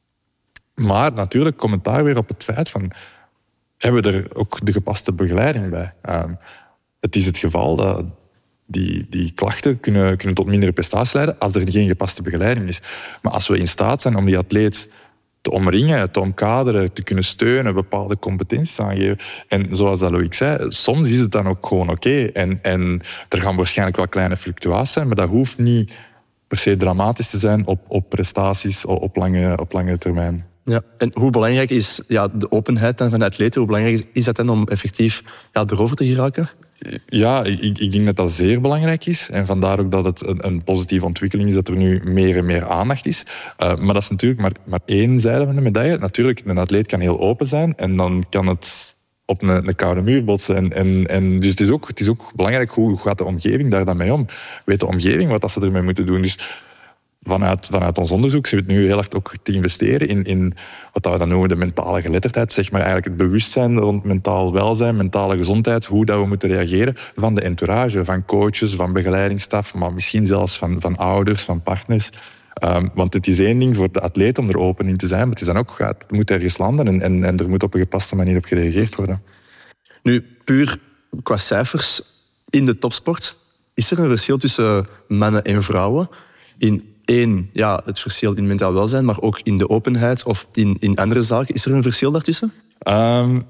D: maar natuurlijk commentaar weer op het feit van, hebben we er ook de gepaste begeleiding bij? Um, het is het geval dat die, die klachten kunnen, kunnen tot mindere prestaties leiden als er geen gepaste begeleiding is. Maar als we in staat zijn om die atleet te omringen, te omkaderen, te kunnen steunen, bepaalde competenties aangeven. En zoals dat Loïc zei, soms is het dan ook gewoon oké. Okay. En, en er gaan waarschijnlijk wel kleine fluctuaties zijn, maar dat hoeft niet per se dramatisch te zijn op, op prestaties op lange, op lange termijn.
A: Ja, en hoe belangrijk is ja, de openheid van de atleten? Hoe belangrijk is dat dan om effectief ja, erover te geraken?
D: Ja, ik, ik denk dat dat zeer belangrijk is. En vandaar ook dat het een, een positieve ontwikkeling is dat er nu meer en meer aandacht is. Uh, maar dat is natuurlijk maar, maar één zijde van de medaille. Natuurlijk, een atleet kan heel open zijn en dan kan het op een, een koude muur botsen. En, en, en dus het is, ook, het is ook belangrijk hoe gaat de omgeving daar dan mee om. Weet de omgeving wat dat ze ermee moeten doen. Dus Vanuit, vanuit ons onderzoek zijn we het nu heel erg ook te investeren in, in wat we dan noemen de mentale geletterdheid. Zeg maar eigenlijk het bewustzijn rond mentaal welzijn, mentale gezondheid, hoe dat we moeten reageren van de entourage, van coaches, van begeleidingsstaf, maar misschien zelfs van, van ouders, van partners. Um, want het is één ding voor de atleet om er open in te zijn, maar het is dan ook, het moet ergens landen en, en, en er moet op een gepaste manier op gereageerd worden.
A: Nu, puur qua cijfers in de topsport, is er een verschil tussen mannen en vrouwen in Eén, ja, het verschil in mentaal welzijn, maar ook in de openheid of in, in andere zaken. Is er een verschil daartussen?
D: Um,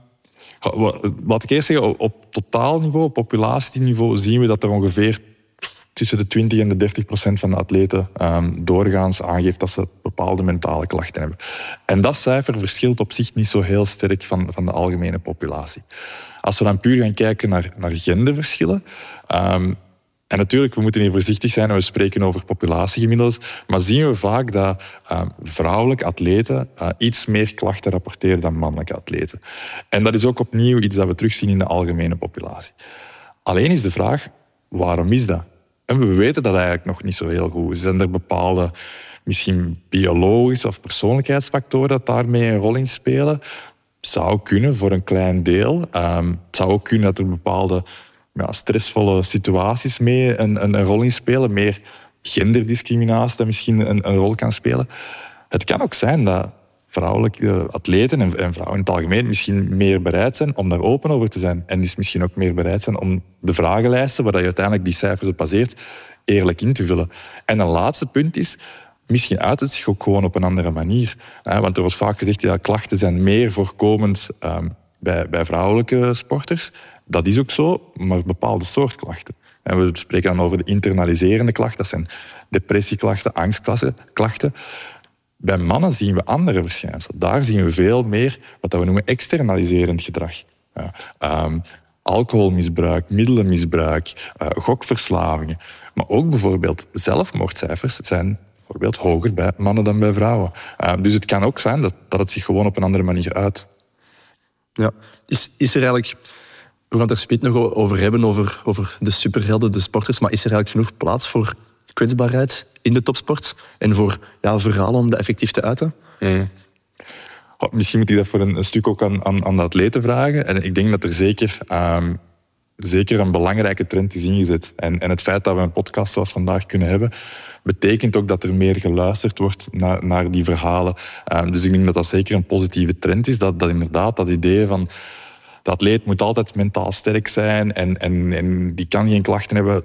D: laat ik eerst zeggen, op totaalniveau, op populatieniveau, zien we dat er ongeveer tussen de twintig en de dertig procent van de atleten um, doorgaans aangeeft dat ze bepaalde mentale klachten hebben. En dat cijfer verschilt op zich niet zo heel sterk van, van de algemene populatie. Als we dan puur gaan kijken naar, naar genderverschillen. Um, En natuurlijk, we moeten hier voorzichtig zijn en we spreken over populatiegemiddels, maar zien we vaak dat uh, vrouwelijke atleten uh, iets meer klachten rapporteren dan mannelijke atleten. En dat is ook opnieuw iets dat we terugzien in de algemene populatie. Alleen is de vraag, waarom is dat? En we weten dat eigenlijk nog niet zo heel goed. Zijn er bepaalde, misschien biologische of persoonlijkheidsfactoren dat daarmee een rol in spelen? Zou kunnen voor een klein deel. Um, het zou ook kunnen dat er bepaalde Ja, stressvolle situaties mee een, een, een rol in spelen. Meer genderdiscriminatie dat misschien een, een rol kan spelen. Het kan ook zijn dat vrouwelijke atleten en, en vrouwen in het algemeen misschien meer bereid zijn om daar open over te zijn. En dus misschien ook meer bereid zijn om de vragenlijsten, waar je uiteindelijk die cijfers op baseert, eerlijk in te vullen. En een laatste punt is, misschien uit het zich ook gewoon op een andere manier. Want er wordt vaak gezegd, ja, klachten zijn meer voorkomend um, bij, bij vrouwelijke sporters. Dat is ook zo, maar bepaalde soort klachten. En we spreken dan over de internaliserende klachten. Dat zijn depressieklachten, angstklachten. Bij mannen zien we andere verschijnselen. Daar zien we veel meer wat we noemen externaliserend gedrag. Ja, um, alcoholmisbruik, middelenmisbruik, uh, gokverslavingen. Maar ook bijvoorbeeld zelfmoordcijfers zijn bijvoorbeeld hoger bij mannen dan bij vrouwen. Uh, dus het kan ook zijn dat, dat het zich gewoon op een andere manier uit.
A: Ja. Is, is er eigenlijk... We gaan het er spijt nog over hebben, over, over de superhelden, de sporters. Maar is er eigenlijk genoeg plaats voor kwetsbaarheid in de topsport? En voor ja, verhalen om dat effectief te uiten?
D: Mm. Oh, misschien moet ik dat voor een, een stuk ook aan, aan, aan de atleten vragen. En ik denk dat er zeker, um, zeker een belangrijke trend is ingezet. En, en het feit dat we een podcast zoals vandaag kunnen hebben, betekent ook dat er meer geluisterd wordt naar, naar die verhalen. Um, dus ik denk dat dat zeker een positieve trend is. Dat, dat inderdaad dat idee van... De atleet moet altijd mentaal sterk zijn en, en, en die kan geen klachten hebben,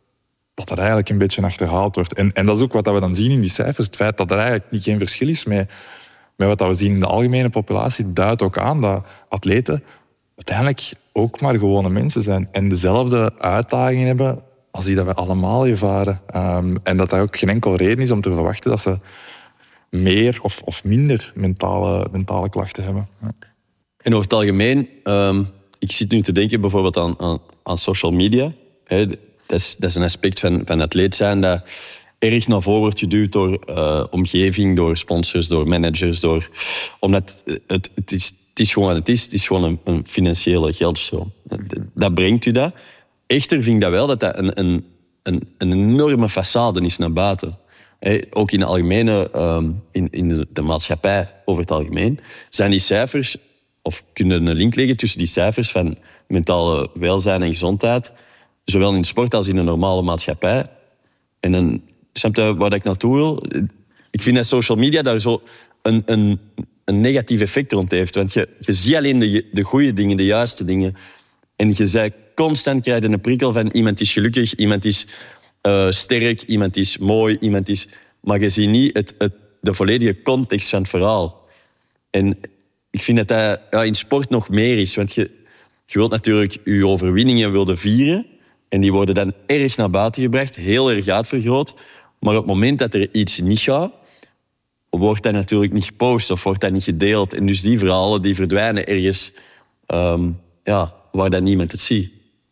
D: dat er eigenlijk een beetje achterhaald wordt. En, en dat is ook wat we dan zien in die cijfers. Het feit dat er eigenlijk niet geen verschil is met, met wat we zien in de algemene populatie, duidt ook aan dat atleten uiteindelijk ook maar gewone mensen zijn en dezelfde uitdagingen hebben als die dat we allemaal ervaren. Um, en dat er ook geen enkel reden is om te verwachten dat ze meer of, of minder mentale, mentale klachten hebben. Ja.
B: En over het algemeen, um, ik zit nu te denken bijvoorbeeld aan, aan, aan social media. He, dat, is, dat is een aspect van, van atleet zijn dat erg naar voren wordt geduwd door uh, omgeving, door sponsors, door managers. Door, omdat het, het, is, het is gewoon wat het is. Het is gewoon een, een financiële geldstroom. Dat, dat brengt u dat. Echter vind ik dat wel dat dat een, een, een, een enorme façade is naar buiten. He, ook in de algemene, um, in, in de, de maatschappij over het algemeen, zijn die cijfers... Of kunnen een link leggen tussen die cijfers van mentale welzijn en gezondheid, zowel in de sport als in de normale maatschappij. En dan, snap je waar ik naartoe wil? Ik vind dat social media daar zo een, een, een negatief effect rond heeft. Want je, je ziet alleen de, de goede dingen, de juiste dingen. En je zei constant krijg je een prikkel van iemand is gelukkig, iemand is uh, sterk, iemand is mooi, iemand is... Maar je ziet niet het, het, de volledige context van het verhaal. En ik vind dat dat ja, in sport nog meer is. Want je, je wilt natuurlijk je overwinningen wilde vieren. En die worden dan erg naar buiten gebracht, heel erg uitvergroot. Maar op het moment dat er iets niet gaat, wordt dat natuurlijk niet gepost of wordt dat niet gedeeld. En dus die verhalen die verdwijnen ergens um, ja, waar dat niemand het ziet.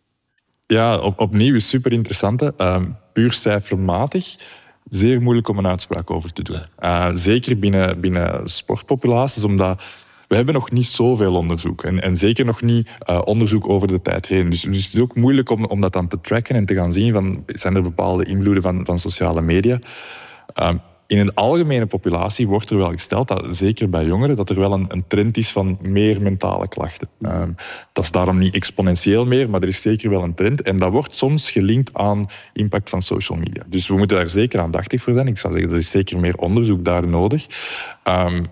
D: Ja, op, opnieuw is super interessant. Um, puur cijfermatig. Zeer moeilijk om een uitspraak over te doen. Uh, zeker binnen, binnen sportpopulaties, omdat... We hebben nog niet zoveel onderzoek. En, en zeker nog niet uh, onderzoek over de tijd heen. Dus, dus het is ook moeilijk om, om dat dan te tracken en te gaan zien van, zijn er bepaalde invloeden van, van sociale media. Um, in een algemene populatie wordt er wel gesteld, dat, zeker bij jongeren, dat er wel een, een trend is van meer mentale klachten. Um, dat is daarom niet exponentieel meer, maar er is zeker wel een trend. En dat wordt soms gelinkt aan impact van social media. Dus we moeten daar zeker aandachtig voor zijn. Ik zou zeggen, er is zeker meer onderzoek daar nodig. Um,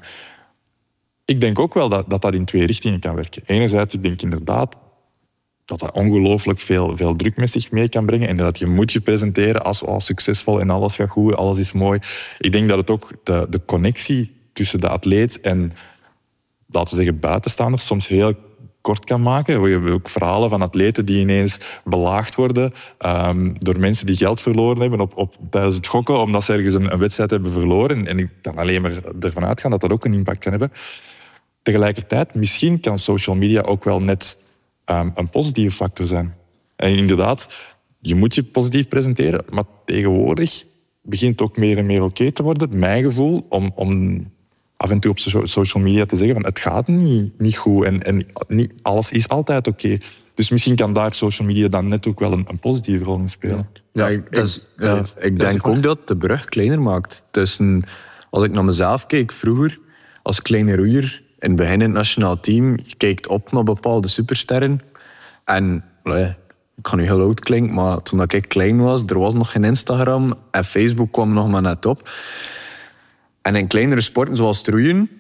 D: Ik denk ook wel dat, dat dat in twee richtingen kan werken. Enerzijds, ik denk inderdaad dat dat ongelooflijk veel, veel druk met zich mee kan brengen en dat je moet je presenteren als oh, succesvol en alles gaat goed, alles is mooi. Ik denk dat het ook de, de connectie tussen de atleet en, laten we zeggen, buitenstaanders soms heel kort kan maken. We hebben ook verhalen van atleten die ineens belaagd worden um, door mensen die geld verloren hebben op, op, tijdens het gokken, omdat ze ergens een, een wedstrijd hebben verloren. En ik kan alleen maar ervan uitgaan dat dat ook een impact kan hebben. Tegelijkertijd, misschien kan social media ook wel net um, een positieve factor zijn. En inderdaad, je moet je positief presenteren, maar tegenwoordig begint het ook meer en meer oké te worden, mijn gevoel, om, om af en toe op social media te zeggen van het gaat niet, niet goed en, en niet alles is altijd oké. Dus misschien kan daar social media dan net ook wel een, een positieve rol in spelen.
C: Ja, ik, ik, is, ja, uh, ik denk ook dat het de brug kleiner maakt. Tussen, als ik naar mezelf keek vroeger, als kleine roeier, in het begin in het nationaal team, je kijkt op naar bepaalde supersterren. En allee, ik kan nu heel oud klinken, maar toen ik klein was, er was nog geen Instagram en Facebook kwam nog maar net op. En in kleinere sporten zoals het roeien,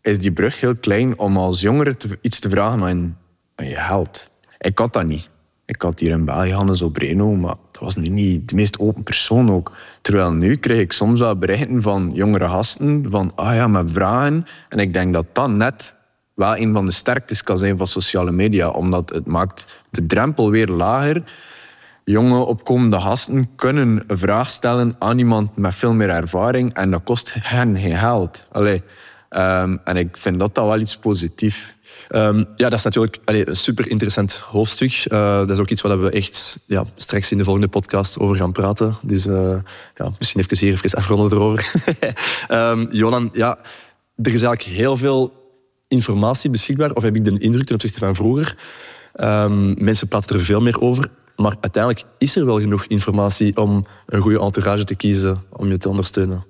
C: is die brug heel klein om als jongere te, iets te vragen aan, aan je geld. Ik had dat niet. Ik had hier in België Hannes Obreno, maar dat was nu niet de meest open persoon ook. Terwijl nu krijg ik soms wel berichten van jongere gasten, van ah ja, met vragen. En ik denk dat dat net wel een van de sterktes kan zijn van sociale media, omdat het maakt de drempel weer lager. Jonge opkomende gasten kunnen een vraag stellen aan iemand met veel meer ervaring en dat kost hen geen geld. Allee, um, en ik vind dat dat wel iets positiefs.
A: Um, ja, dat is natuurlijk allee, een super interessant hoofdstuk. Uh, dat is ook iets waar we echt ja, straks in de volgende podcast over gaan praten. Dus uh, ja, misschien even hier even afronden erover. um, Jonan, ja, er is eigenlijk heel veel informatie beschikbaar, of heb ik de indruk ten opzichte van vroeger. Um, mensen praten er veel meer over, maar uiteindelijk is er wel genoeg informatie om een goede entourage te kiezen om je te ondersteunen.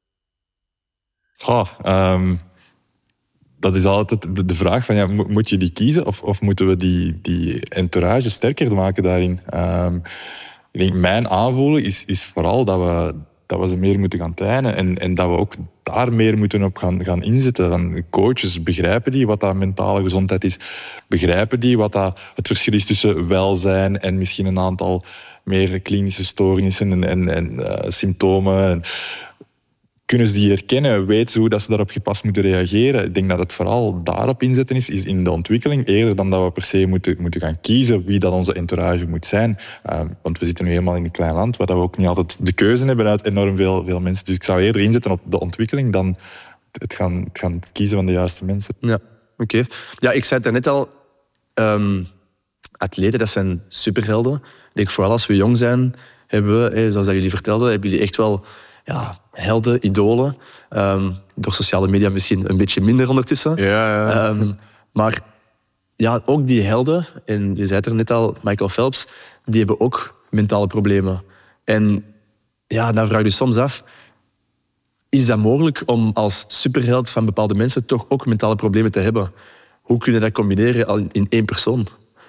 D: Oh, um, dat is altijd de, de vraag van, ja, moet je die kiezen of, of moeten we die, die entourage sterker maken daarin? Um, ik denk, mijn aanvoelen is, is vooral dat we, dat we ze meer moeten gaan trainen en, en dat we ook daar meer moeten op gaan, gaan inzetten. Dan coaches, begrijpen die wat dat mentale gezondheid is? Begrijpen die wat dat het verschil is tussen welzijn en misschien een aantal meer klinische stoornissen en, en, en uh, symptomen? En, kunnen ze die herkennen? Weten ze hoe dat ze daarop gepast moeten reageren? Ik denk dat het vooral daarop inzetten is, is in de ontwikkeling, eerder dan dat we per se moeten, moeten gaan kiezen wie dat onze entourage moet zijn. Uh, want we zitten nu helemaal in een klein land waar we ook niet altijd de keuze hebben uit enorm veel, veel mensen. Dus ik zou eerder inzetten op de ontwikkeling dan het gaan, het gaan kiezen van de juiste mensen.
A: Ja, oké. Okay. Ja, ik zei het daarnet al. Um, atleten, dat zijn superhelden. Ik denk vooral als we jong zijn, hebben we, zoals dat jullie vertelden, hebben jullie echt wel ja, helden, idolen. Um, door sociale media misschien een beetje minder ondertussen.
C: Ja, ja.
A: Um, maar ja, ook die helden, en je zei het er net al, Michael Phelps, die hebben ook mentale problemen. En ja, dan vraag je je soms af, is dat mogelijk om als superheld van bepaalde mensen toch ook mentale problemen te hebben? Hoe kun je dat combineren in één persoon?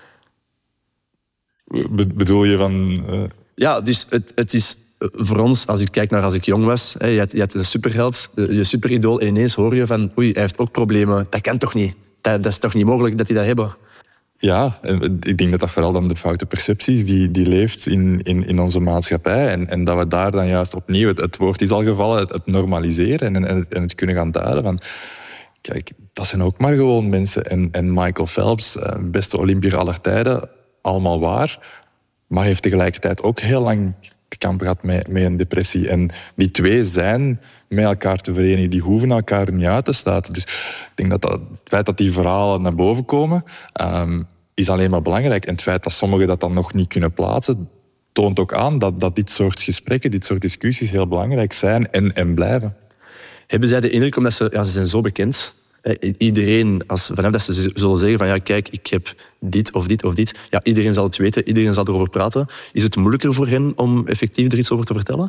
D: Be- bedoel je van... Uh...
A: Ja, dus het, het is voor ons, als ik kijk naar als ik jong was, hè, je, had, je had een superheld, je superidool, en ineens hoor je van oei, hij heeft ook problemen. Dat kan toch niet? Dat, dat is toch niet mogelijk dat die dat hebben?
D: Ja, ik denk dat dat vooral dan de foute perceptie is die, die leeft in, in, in onze maatschappij. En, en dat we daar dan juist opnieuw, het, het woord is al gevallen, het, het normaliseren en, en, het, en het kunnen gaan duiden van... Kijk, dat zijn ook maar gewoon mensen. En, en Michael Phelps, beste Olympiër aller tijden, allemaal waar. Maar heeft tegelijkertijd ook heel lang te kampen gehad met, met een depressie. En die twee zijn met elkaar te verenigen. Die hoeven elkaar niet uit te sluiten. Dus ik denk dat, dat het feit dat die verhalen naar boven komen, um, is alleen maar belangrijk. En het feit dat sommigen dat dan nog niet kunnen plaatsen, toont ook aan dat, dat dit soort gesprekken, dit soort discussies heel belangrijk zijn en, en blijven.
A: Hebben zij de indruk, omdat ze, ja, ze zijn zo bekend... Iedereen, als, vanaf dat ze zullen zeggen van ja, kijk, ik heb dit of dit of dit. Ja, iedereen zal het weten, iedereen zal erover praten. Is het moeilijker voor hen om effectief er iets over te vertellen?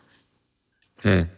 D: Hmm.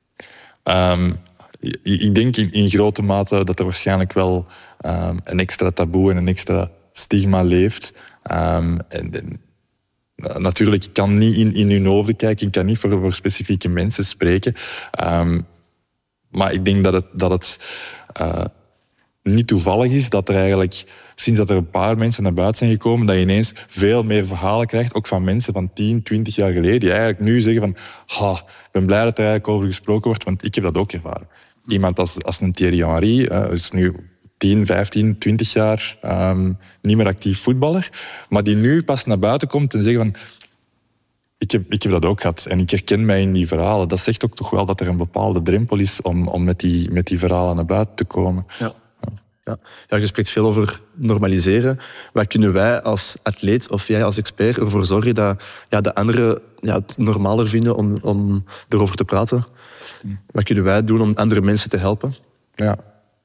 D: Um, ik denk in, in grote mate dat er waarschijnlijk wel um, een extra taboe en een extra stigma leeft. Um, en, en, natuurlijk, ik kan niet in, in hun hoofden kijken, ik kan niet voor, voor specifieke mensen spreken. Um, maar ik denk dat het... Dat het Uh, niet toevallig is dat er eigenlijk, sinds dat er een paar mensen naar buiten zijn gekomen, dat je ineens veel meer verhalen krijgt, ook van mensen van tien, twintig jaar geleden, die eigenlijk nu zeggen van, ha, ik ben blij dat er eigenlijk over gesproken wordt, want ik heb dat ook ervaren. Iemand als, als een Thierry Henry uh, is nu tien, vijftien, twintig jaar um, niet meer actief voetballer, maar die nu pas naar buiten komt en zegt van, Ik heb, ik heb dat ook gehad en ik herken mij in die verhalen. Dat zegt ook toch wel dat er een bepaalde drempel is om, om met, die, met die verhalen naar buiten te komen.
A: Ja. Ja. Ja, je spreekt veel over normaliseren. Wat kunnen wij als atleet of jij als expert ervoor zorgen dat ja, de anderen ja, het normaler vinden om, om erover te praten? Wat kunnen wij doen om andere mensen te helpen?
D: Ja.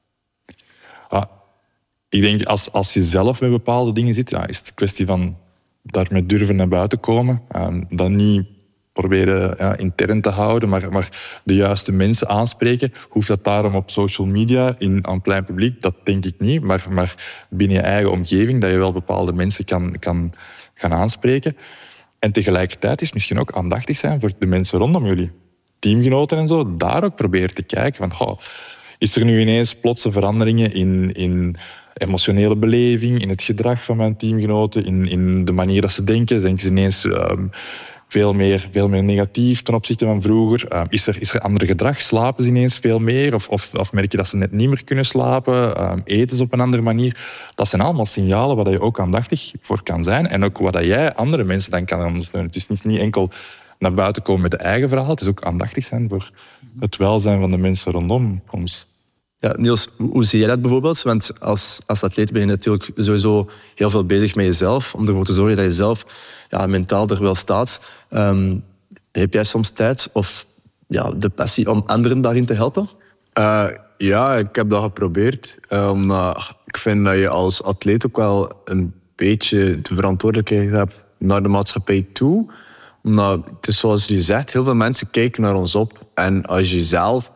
D: Ah, ik denk als, als je zelf met bepaalde dingen zit, ja, is het een kwestie van daarmee durven naar buiten komen. Um, dan niet proberen ja, intern te houden, maar, maar de juiste mensen aanspreken. Hoeft dat daarom op social media, in, aan plein publiek? Dat denk ik niet. Maar, maar binnen je eigen omgeving, dat je wel bepaalde mensen kan, kan gaan aanspreken. En tegelijkertijd is misschien ook aandachtig zijn voor de mensen rondom jullie. Teamgenoten en zo. Daar ook proberen te kijken van... Oh, is er nu ineens plotse veranderingen in, in emotionele beleving, in het gedrag van mijn teamgenoten, in, in de manier dat ze denken. Denken ze ineens um, veel, meer, veel meer negatief ten opzichte van vroeger? Um, is, er, is er ander gedrag? Slapen ze ineens veel meer? Of, of, of merk je dat ze net niet meer kunnen slapen? Um, eten ze op een andere manier? Dat zijn allemaal signalen waar je ook aandachtig voor kan zijn. En ook waar jij andere mensen dan kan ondersteunen. Het is niet enkel naar buiten komen met de eigen verhaal. Het is ook aandachtig zijn voor het welzijn van de mensen rondom ons.
A: Ja, Niels, hoe zie jij dat bijvoorbeeld? Want als, als atleet ben je natuurlijk sowieso heel veel bezig met jezelf, om ervoor te zorgen dat je zelf ja, mentaal er wel staat. Um, heb jij soms tijd of ja, de passie om anderen daarin te helpen?
C: Uh, ja, ik heb dat geprobeerd. Uh, omdat ik vind dat je als atleet ook wel een beetje de verantwoordelijkheid hebt naar de maatschappij toe. Omdat, het is zoals je zegt, heel veel mensen kijken naar ons op. En als je zelf...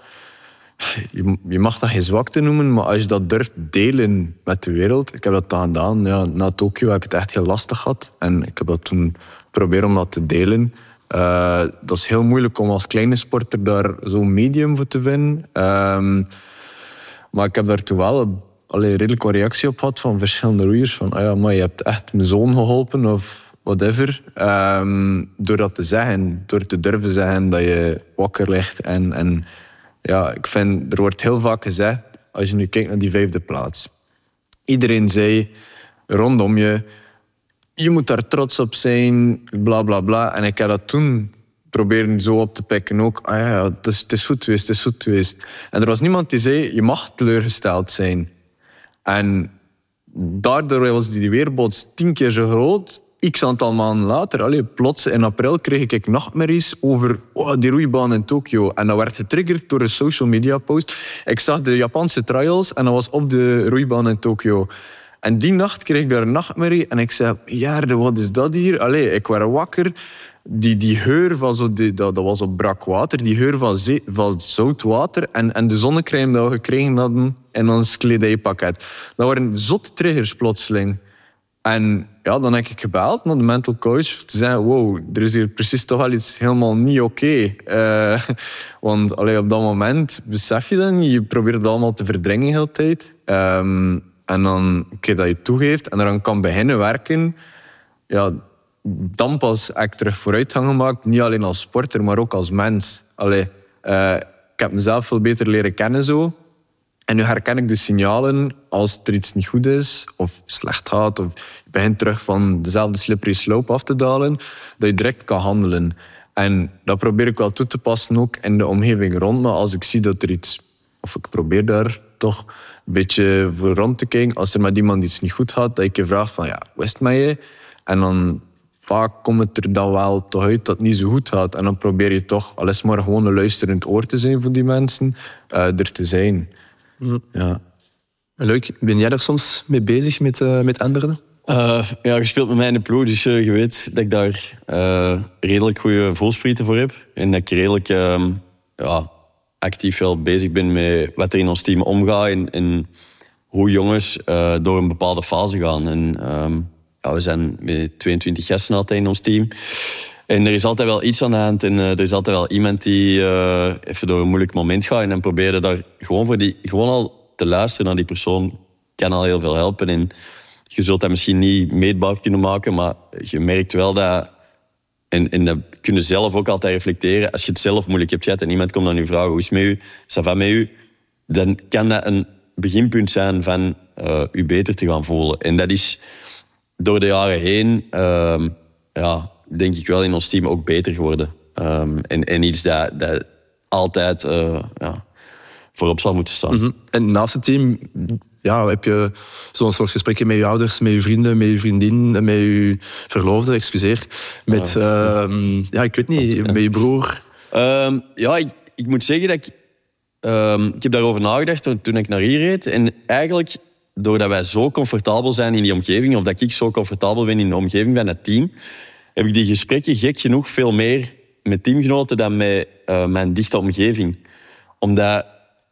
C: Je mag dat geen zwakte noemen, maar als je dat durft delen met de wereld... Ik heb dat dan gedaan. Ja, na Tokio heb ik het echt heel lastig gehad. En ik heb dat toen geprobeerd om dat te delen. Uh, dat is heel moeilijk om als kleine sporter daar zo'n medium voor te vinden. Um, maar ik heb daar toen wel allee, redelijk wat reactie op gehad van verschillende roeiers. Van, ah ja, maar je hebt echt mijn zoon geholpen of whatever. Um, door dat te zeggen, door te durven zeggen dat je wakker ligt. En, en ja, ik vind, er wordt heel vaak gezegd, als je nu kijkt naar die vijfde plaats. Iedereen zei rondom je, je moet daar trots op zijn, bla bla bla. En ik heb dat toen proberen zo op te pikken ook. Ah ja, het is, het is goed geweest, het is goed geweest. En er was niemand die zei, je mag teleurgesteld zijn. En daardoor was die weerbots tien keer zo groot. X aantal maanden later, allee, plots in april, kreeg ik nachtmerries over oh, die roeibaan in Tokio. En dat werd getriggerd door een social media post. Ik zag de Japanse trials en dat was op de roeibaan in Tokio. En die nacht kreeg ik daar een nachtmerrie en ik zei, ja, wat is dat hier? Allee, ik werd wakker. Die, die geur van zo, die, dat, dat was op brak water, die geur van, zee, van zout water en, en de zonnecrème dat we gekregen hadden in ons kledijpakket. Dat waren zotte triggers plotseling. En ja, dan heb ik gebeld naar de mental coach te zeggen, wow, er is hier precies toch wel iets helemaal niet oké. Okay. Uh, want allee, op dat moment besef je dat niet. Je probeert het allemaal te verdringen de hele tijd. Um, en dan, een keer dat je het toegeeft en dan kan beginnen werken, ja, dan pas heb ik terug vooruitgang gemaakt. Niet alleen als sporter, maar ook als mens. Allee, uh, ik heb mezelf veel beter leren kennen zo. En nu herken ik de signalen als er iets niet goed is of slecht gaat of je begint terug van dezelfde slippery slope af te dalen, dat je direct kan handelen. En dat probeer ik wel toe te passen ook in de omgeving rond me. Als ik zie dat er iets, of ik probeer daar toch een beetje voor rond te kijken, als er met iemand iets niet goed gaat, dat ik je vraag van ja, hoe is het met je? En dan vaak komt het er dan wel toch uit dat het niet zo goed gaat. En dan probeer je toch, al is maar gewoon een luisterend oor te zijn voor die mensen, uh, er te zijn. Ja.
A: Leuk. Ben jij daar soms mee bezig met, uh, met anderen?
B: Uh, ja, je speelt met mij in de ploeg, dus uh, je weet dat ik daar uh, redelijk goede voelsprieten voor heb. En dat ik redelijk uh, ja, actief wel bezig ben met wat er in ons team omgaat en, en hoe jongens uh, door een bepaalde fase gaan. En, um, ja, we zijn met tweeëntwintig gasten altijd in ons team. En er is altijd wel iets aan de hand en uh, er is altijd wel iemand die uh, even door een moeilijk moment gaat. En dan probeer je daar gewoon, voor die, gewoon al te luisteren naar die persoon. Kan al heel veel helpen. En je zult dat misschien niet meetbaar kunnen maken, maar je merkt wel dat... En, en dat kun je zelf ook altijd reflecteren. Als je het zelf moeilijk hebt gehad en iemand komt dan je vragen hoe is het met u, ça va met u, dan kan dat een beginpunt zijn van uh, u beter te gaan voelen. En dat is door de jaren heen... Uh, ja, denk ik wel in ons team ook beter geworden. Um, en, en iets dat, dat altijd uh, ja, voorop zal moeten staan.
A: Mm-hmm. En naast het team ja, heb je zo'n soort gesprekken met je ouders, met je vrienden, met je vriendin, met je verloofde, excuseer. Met, ja, uh, ja ik weet niet, ja. met je broer.
B: Um, ja, ik, ik moet zeggen dat ik... Um, ik heb daarover nagedacht toen, toen ik naar hier reed. En eigenlijk, doordat wij zo comfortabel zijn in die omgeving, of dat ik zo comfortabel ben in de omgeving van het team, heb ik die gesprekken gek genoeg veel meer met teamgenoten dan met uh, mijn dichte omgeving. Omdat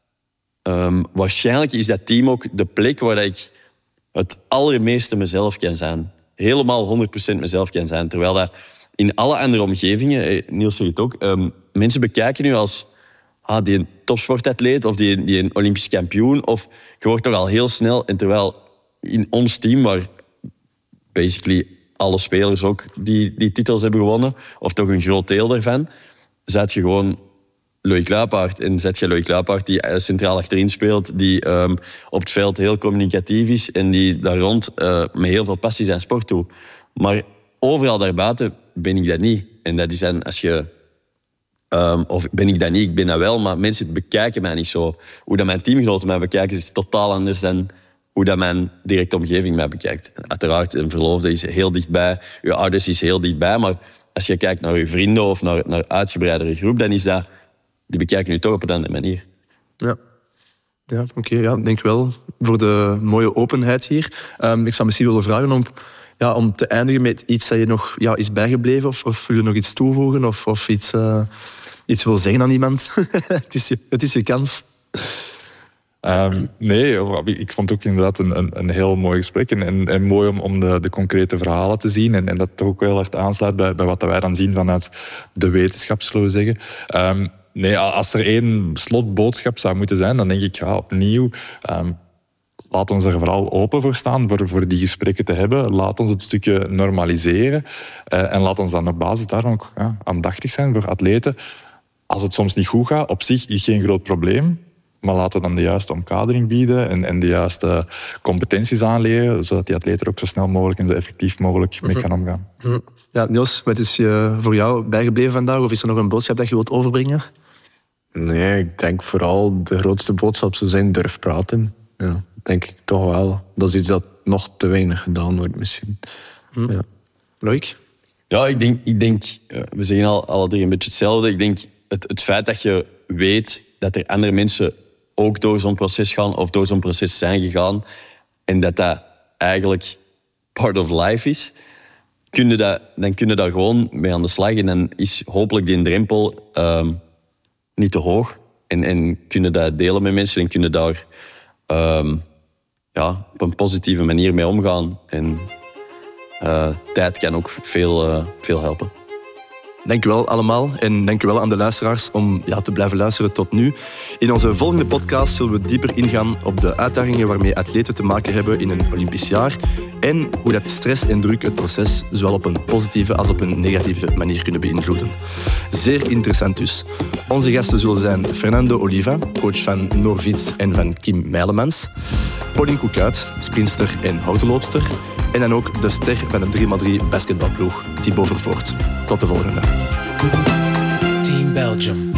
B: um, waarschijnlijk is dat team ook de plek waar ik het allermeeste mezelf kan zijn. Helemaal honderd procent mezelf kan zijn. Terwijl dat in alle andere omgevingen, Niels zegt het ook, um, mensen bekijken nu als ah, die een topsportatleet of die, die een Olympisch kampioen. Of je wordt toch al heel snel... En terwijl in ons team, waar basically alle spelers ook die, die titels hebben gewonnen, of toch een groot deel daarvan, zet je gewoon Loïc Luipaard. En zet je Loïc Luipaard die centraal achterin speelt, die um, op het veld heel communicatief is en die daar rond uh, met heel veel passie zijn sport doet. Maar overal daarbuiten ben ik dat niet. En dat is dan als je... Um, of ben ik dat niet, ik ben dat wel, maar mensen bekijken mij niet zo. Hoe dat mijn teamgenoten mij bekijken is totaal anders dan hoe dat mijn directe omgeving mij bekijkt. Uiteraard, een verloofde is heel dichtbij, je ouders is heel dichtbij, maar als je kijkt naar je vrienden of naar een uitgebreidere groep, dan is dat... Die bekijken je toch op een andere manier.
A: Ja. Ja, oké. Okay, ja, denk wel voor de mooie openheid hier. Um, ik zou misschien willen vragen om, ja, om te eindigen met iets dat je nog ja, is bijgebleven. Of, of wil je nog iets toevoegen? Of, of iets, uh, iets wil zeggen aan iemand? het, is je, het is je kans.
D: Um, nee, ik vond het ook inderdaad een, een, een heel mooi gesprek. En, en, en mooi om, om de, de concrete verhalen te zien. En, en dat toch ook heel erg aansluit bij, bij wat wij dan zien vanuit de wetenschap, zullen we zeggen. Um, Nee, als er één slotboodschap zou moeten zijn, dan denk ik ja, opnieuw... Um, laat ons er vooral open voor staan, voor, voor die gesprekken te hebben. Laat ons het stukje normaliseren. Uh, en laat ons dan op basis daarvan ook ja, aandachtig zijn voor atleten. Als het soms niet goed gaat, op zich is geen groot probleem. Maar laten we dan de juiste omkadering bieden en, en de juiste competenties aanleren, zodat die atleet er ook zo snel mogelijk en zo effectief mogelijk mee kan omgaan.
A: Ja, Niels, wat is je voor jou bijgebleven vandaag? Of is er nog een boodschap dat je wilt overbrengen?
C: Nee, ik denk vooral de grootste boodschap zou zijn durf praten. Ja, denk ik toch wel. Dat is iets dat nog te weinig gedaan wordt misschien.
A: Hm. Ja. Loïc?
B: Ja, ik denk, ik denk, we zeggen al alle drie een beetje hetzelfde. Ik denk het, het feit dat je weet dat er andere mensen ook door zo'n proces gaan of door zo'n proces zijn gegaan en dat dat eigenlijk part of life is, kun je dat, dan kun je daar gewoon mee aan de slag en dan is hopelijk die drempel um, niet te hoog en, en kun je dat delen met mensen en kun je daar um, ja, op een positieve manier mee omgaan. En uh, tijd kan ook veel, uh, veel helpen.
A: Dank u wel allemaal en dank u wel aan de luisteraars om ja, te blijven luisteren tot nu. In onze volgende podcast zullen we dieper ingaan op de uitdagingen waarmee atleten te maken hebben in een Olympisch jaar en hoe dat stress en druk het proces zowel op een positieve als op een negatieve manier kunnen beïnvloeden. Zeer interessant dus. Onze gasten zullen zijn Fernando Oliva, coach van Noorfiets en van Kim Meilemans, Pauline Koekuit, sprinster en houtenloopster, en dan ook de ster van de drie maar drie basketbalploeg, Thibaut Vervoort. Tot de volgende.
E: Team Belgium.